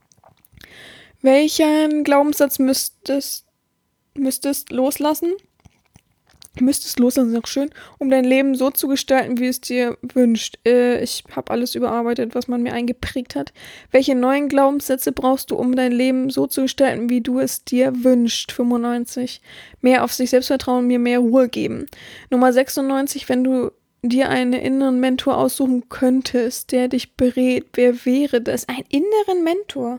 Welchen Glaubenssatz müsstest, müsstest loslassen? Müsstest loslassen, ist auch schön, um dein Leben so zu gestalten, wie es dir wünscht. Äh, ich habe alles überarbeitet, was man mir eingeprägt hat. Welche neuen Glaubenssätze brauchst du, um dein Leben so zu gestalten, wie du es dir wünschst? fünfundneunzig. Mehr auf sich selbst vertrauen, mir mehr Ruhe geben. Nummer sechsundneunzig. Wenn du dir einen inneren Mentor aussuchen könntest, der dich berät, wer wäre das? Ein inneren Mentor?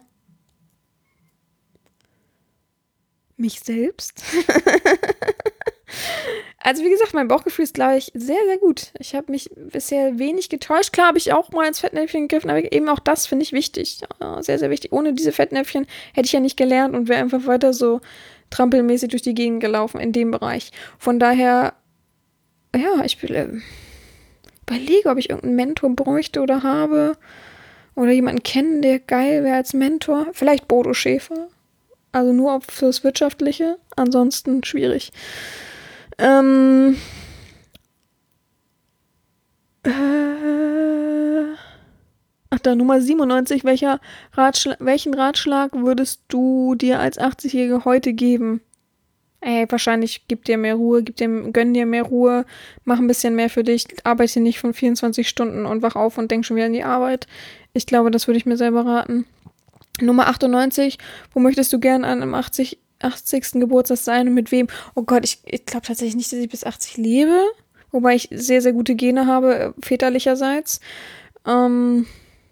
Mich selbst. Also wie gesagt, mein Bauchgefühl ist, glaube ich, sehr, sehr gut. Ich habe mich bisher wenig getäuscht. Klar habe ich auch mal ins Fettnäpfchen gegriffen, aber eben auch das finde ich wichtig. Ja, sehr, sehr wichtig. Ohne diese Fettnäpfchen hätte ich ja nicht gelernt und wäre einfach weiter so trampelmäßig durch die Gegend gelaufen in dem Bereich. Von daher, ja, ich will, äh, überlege, ob ich irgendeinen Mentor bräuchte oder habe. Oder jemanden kennen, der geil wäre als Mentor. Vielleicht Bodo Schäfer. Also nur fürs Wirtschaftliche, ansonsten schwierig. Ähm, äh, ach da, Nummer siebenundneunzig. Welcher Ratschla- welchen Ratschlag würdest du dir als achtzigjährige heute geben? Ey, wahrscheinlich gib dir mehr Ruhe, gib dir, gönn dir mehr Ruhe, mach ein bisschen mehr für dich, arbeite nicht von vierundzwanzig Stunden und wach auf und denk schon wieder an die Arbeit. Ich glaube, das würde ich mir selber raten. Nummer achtundneunzig, wo möchtest du gern an einem achtzig, achtzigsten Geburtstag sein und mit wem? Oh Gott, ich, ich glaube tatsächlich nicht, dass ich bis achtzig lebe, wobei ich sehr, sehr gute Gene habe, väterlicherseits. Ähm,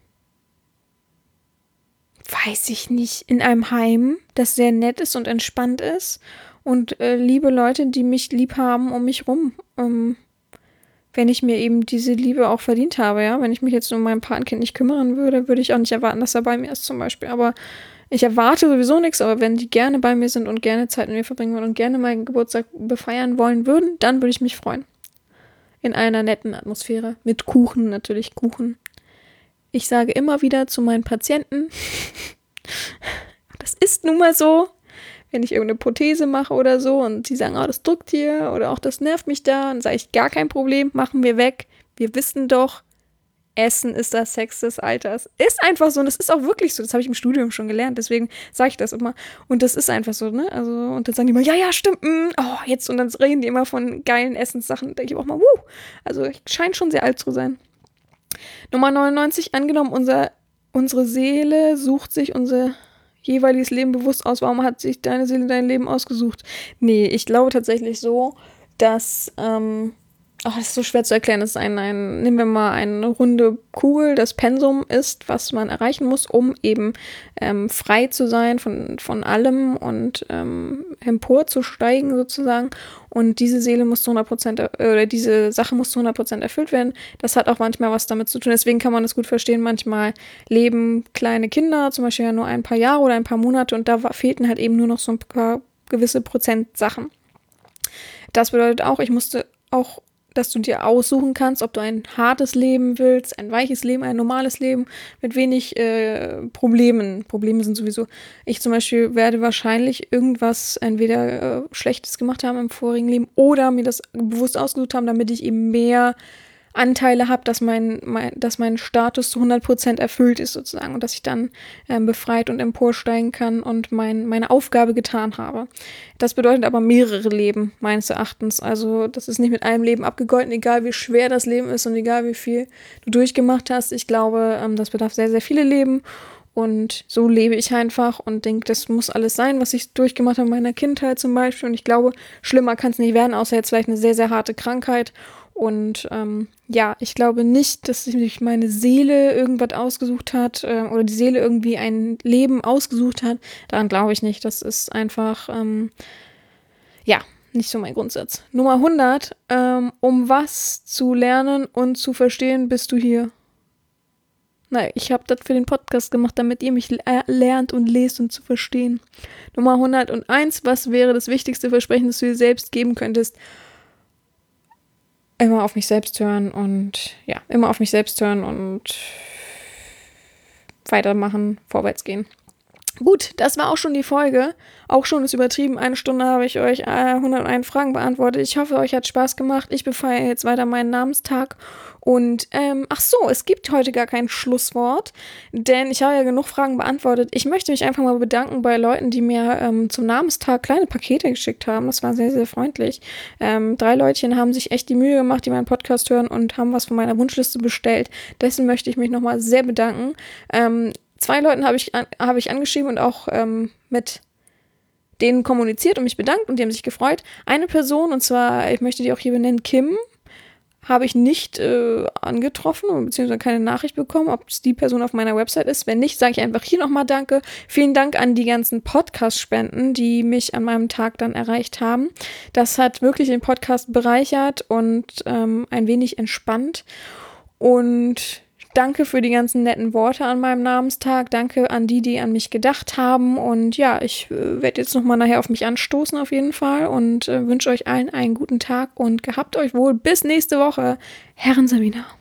weiß ich nicht, in einem Heim, das sehr nett ist und entspannt ist und äh, liebe Leute, die mich lieb haben um mich rum. Ähm, wenn ich mir eben diese Liebe auch verdient habe, ja. Wenn ich mich jetzt um mein Patenkind nicht kümmern würde, würde ich auch nicht erwarten, dass er bei mir ist zum Beispiel. Aber ich erwarte sowieso nichts, aber wenn die gerne bei mir sind und gerne Zeit mit mir verbringen wollen und gerne meinen Geburtstag befeiern wollen würden, dann würde ich mich freuen. In einer netten Atmosphäre. Mit Kuchen, natürlich Kuchen. Ich sage immer wieder zu meinen Patienten, das ist nun mal so, wenn ich irgendeine Prothese mache oder so und sie sagen, oh, das drückt hier oder auch das nervt mich da, dann sage ich, gar kein Problem, machen wir weg. Wir wissen doch, Essen ist das Sex des Alters. Ist einfach so und das ist auch wirklich so. Das habe ich im Studium schon gelernt, deswegen sage ich das immer. Und das ist einfach so, ne? Also, und dann sagen die immer, ja, ja, stimmt, mm, oh, jetzt. Und dann reden die immer von geilen Essenssachen. Da denke ich auch mal, wuh. Also, ich scheine schon sehr alt zu sein. Nummer neunundneunzig, angenommen, unser, unsere Seele sucht sich unser jeweiliges Leben bewusst aus. Warum hat sich deine Seele dein Leben ausgesucht? Nee, ich glaube tatsächlich so, dass, ähm, ach, das ist so schwer zu erklären. Das ist ein, ein, nehmen wir mal eine runde Kugel, das Pensum ist, was man erreichen muss, um eben ähm, frei zu sein von, von allem und ähm, emporzusteigen sozusagen. Und diese Seele muss zu hundert Prozent, oder diese Sache muss zu hundert Prozent erfüllt werden. Das hat auch manchmal was damit zu tun. Deswegen kann man das gut verstehen. Manchmal leben kleine Kinder, zum Beispiel ja nur ein paar Jahre oder ein paar Monate und da war, fehlten halt eben nur noch so ein paar gewisse Prozent Sachen. Das bedeutet auch, ich musste auch, dass du dir aussuchen kannst, ob du ein hartes Leben willst, ein weiches Leben, ein normales Leben mit wenig äh, Problemen. Probleme sind sowieso. Ich zum Beispiel werde wahrscheinlich irgendwas entweder äh, Schlechtes gemacht haben im vorigen Leben oder mir das bewusst ausgesucht haben, damit ich eben mehr Anteile habe, dass mein, mein, dass mein Status zu hundert Prozent erfüllt ist sozusagen und dass ich dann ähm, befreit und emporsteigen kann und mein, meine Aufgabe getan habe. Das bedeutet aber mehrere Leben, meines Erachtens. Also das ist nicht mit einem Leben abgegolten, egal wie schwer das Leben ist und egal wie viel du durchgemacht hast. Ich glaube, ähm, das bedarf sehr, sehr viele Leben. Und so lebe ich einfach und denke, das muss alles sein, was ich durchgemacht habe in meiner Kindheit zum Beispiel. Und ich glaube, schlimmer kann es nicht werden, außer jetzt vielleicht eine sehr, sehr harte Krankheit. Und ähm, ja, ich glaube nicht, dass sich meine Seele irgendwas ausgesucht hat äh, oder die Seele irgendwie ein Leben ausgesucht hat. Daran glaube ich nicht. Das ist einfach, ähm, ja, nicht so mein Grundsatz. Nummer hundert, ähm, um was zu lernen und zu verstehen, bist du hier. Nein, ich habe das für den Podcast gemacht, damit ihr mich äh, lernt und lest und zu verstehen. Nummer hunderteins, was wäre das wichtigste Versprechen, das du dir selbst geben könntest? Immer auf mich selbst hören und ja, immer auf mich selbst hören und weitermachen, vorwärts gehen. Gut, das war auch schon die Folge. Auch schon ist übertrieben. Eine Stunde habe ich euch äh, hunderteins Fragen beantwortet. Ich hoffe, euch hat Spaß gemacht. Ich befeiere jetzt weiter meinen Namenstag. Und, ähm, ach so, es gibt heute gar kein Schlusswort, denn ich habe ja genug Fragen beantwortet. Ich möchte mich einfach mal bedanken bei Leuten, die mir ähm, zum Namenstag kleine Pakete geschickt haben. Das war sehr, sehr freundlich. Ähm, drei Leutchen haben sich echt die Mühe gemacht, die meinen Podcast hören und haben was von meiner Wunschliste bestellt. Dessen möchte ich mich nochmal sehr bedanken. Ähm, Zwei Leuten habe ich, an, habe ich angeschrieben und auch ähm, mit denen kommuniziert und mich bedankt und die haben sich gefreut. Eine Person, und zwar, ich möchte die auch hier benennen, Kim, habe ich nicht äh, angetroffen, beziehungsweise keine Nachricht bekommen, ob es die Person auf meiner Website ist. Wenn nicht, sage ich einfach hier nochmal Danke. Vielen Dank an die ganzen Podcast-Spenden, die mich an meinem Tag dann erreicht haben. Das hat wirklich den Podcast bereichert und ähm, ein wenig entspannt. Und danke für die ganzen netten Worte an meinem Namenstag. Danke an die, die an mich gedacht haben. Und ja, ich äh, werde jetzt nochmal nachher auf mich anstoßen auf jeden Fall und äh, wünsche euch allen einen guten Tag und gehabt euch wohl. Bis nächste Woche. Herren Sabina.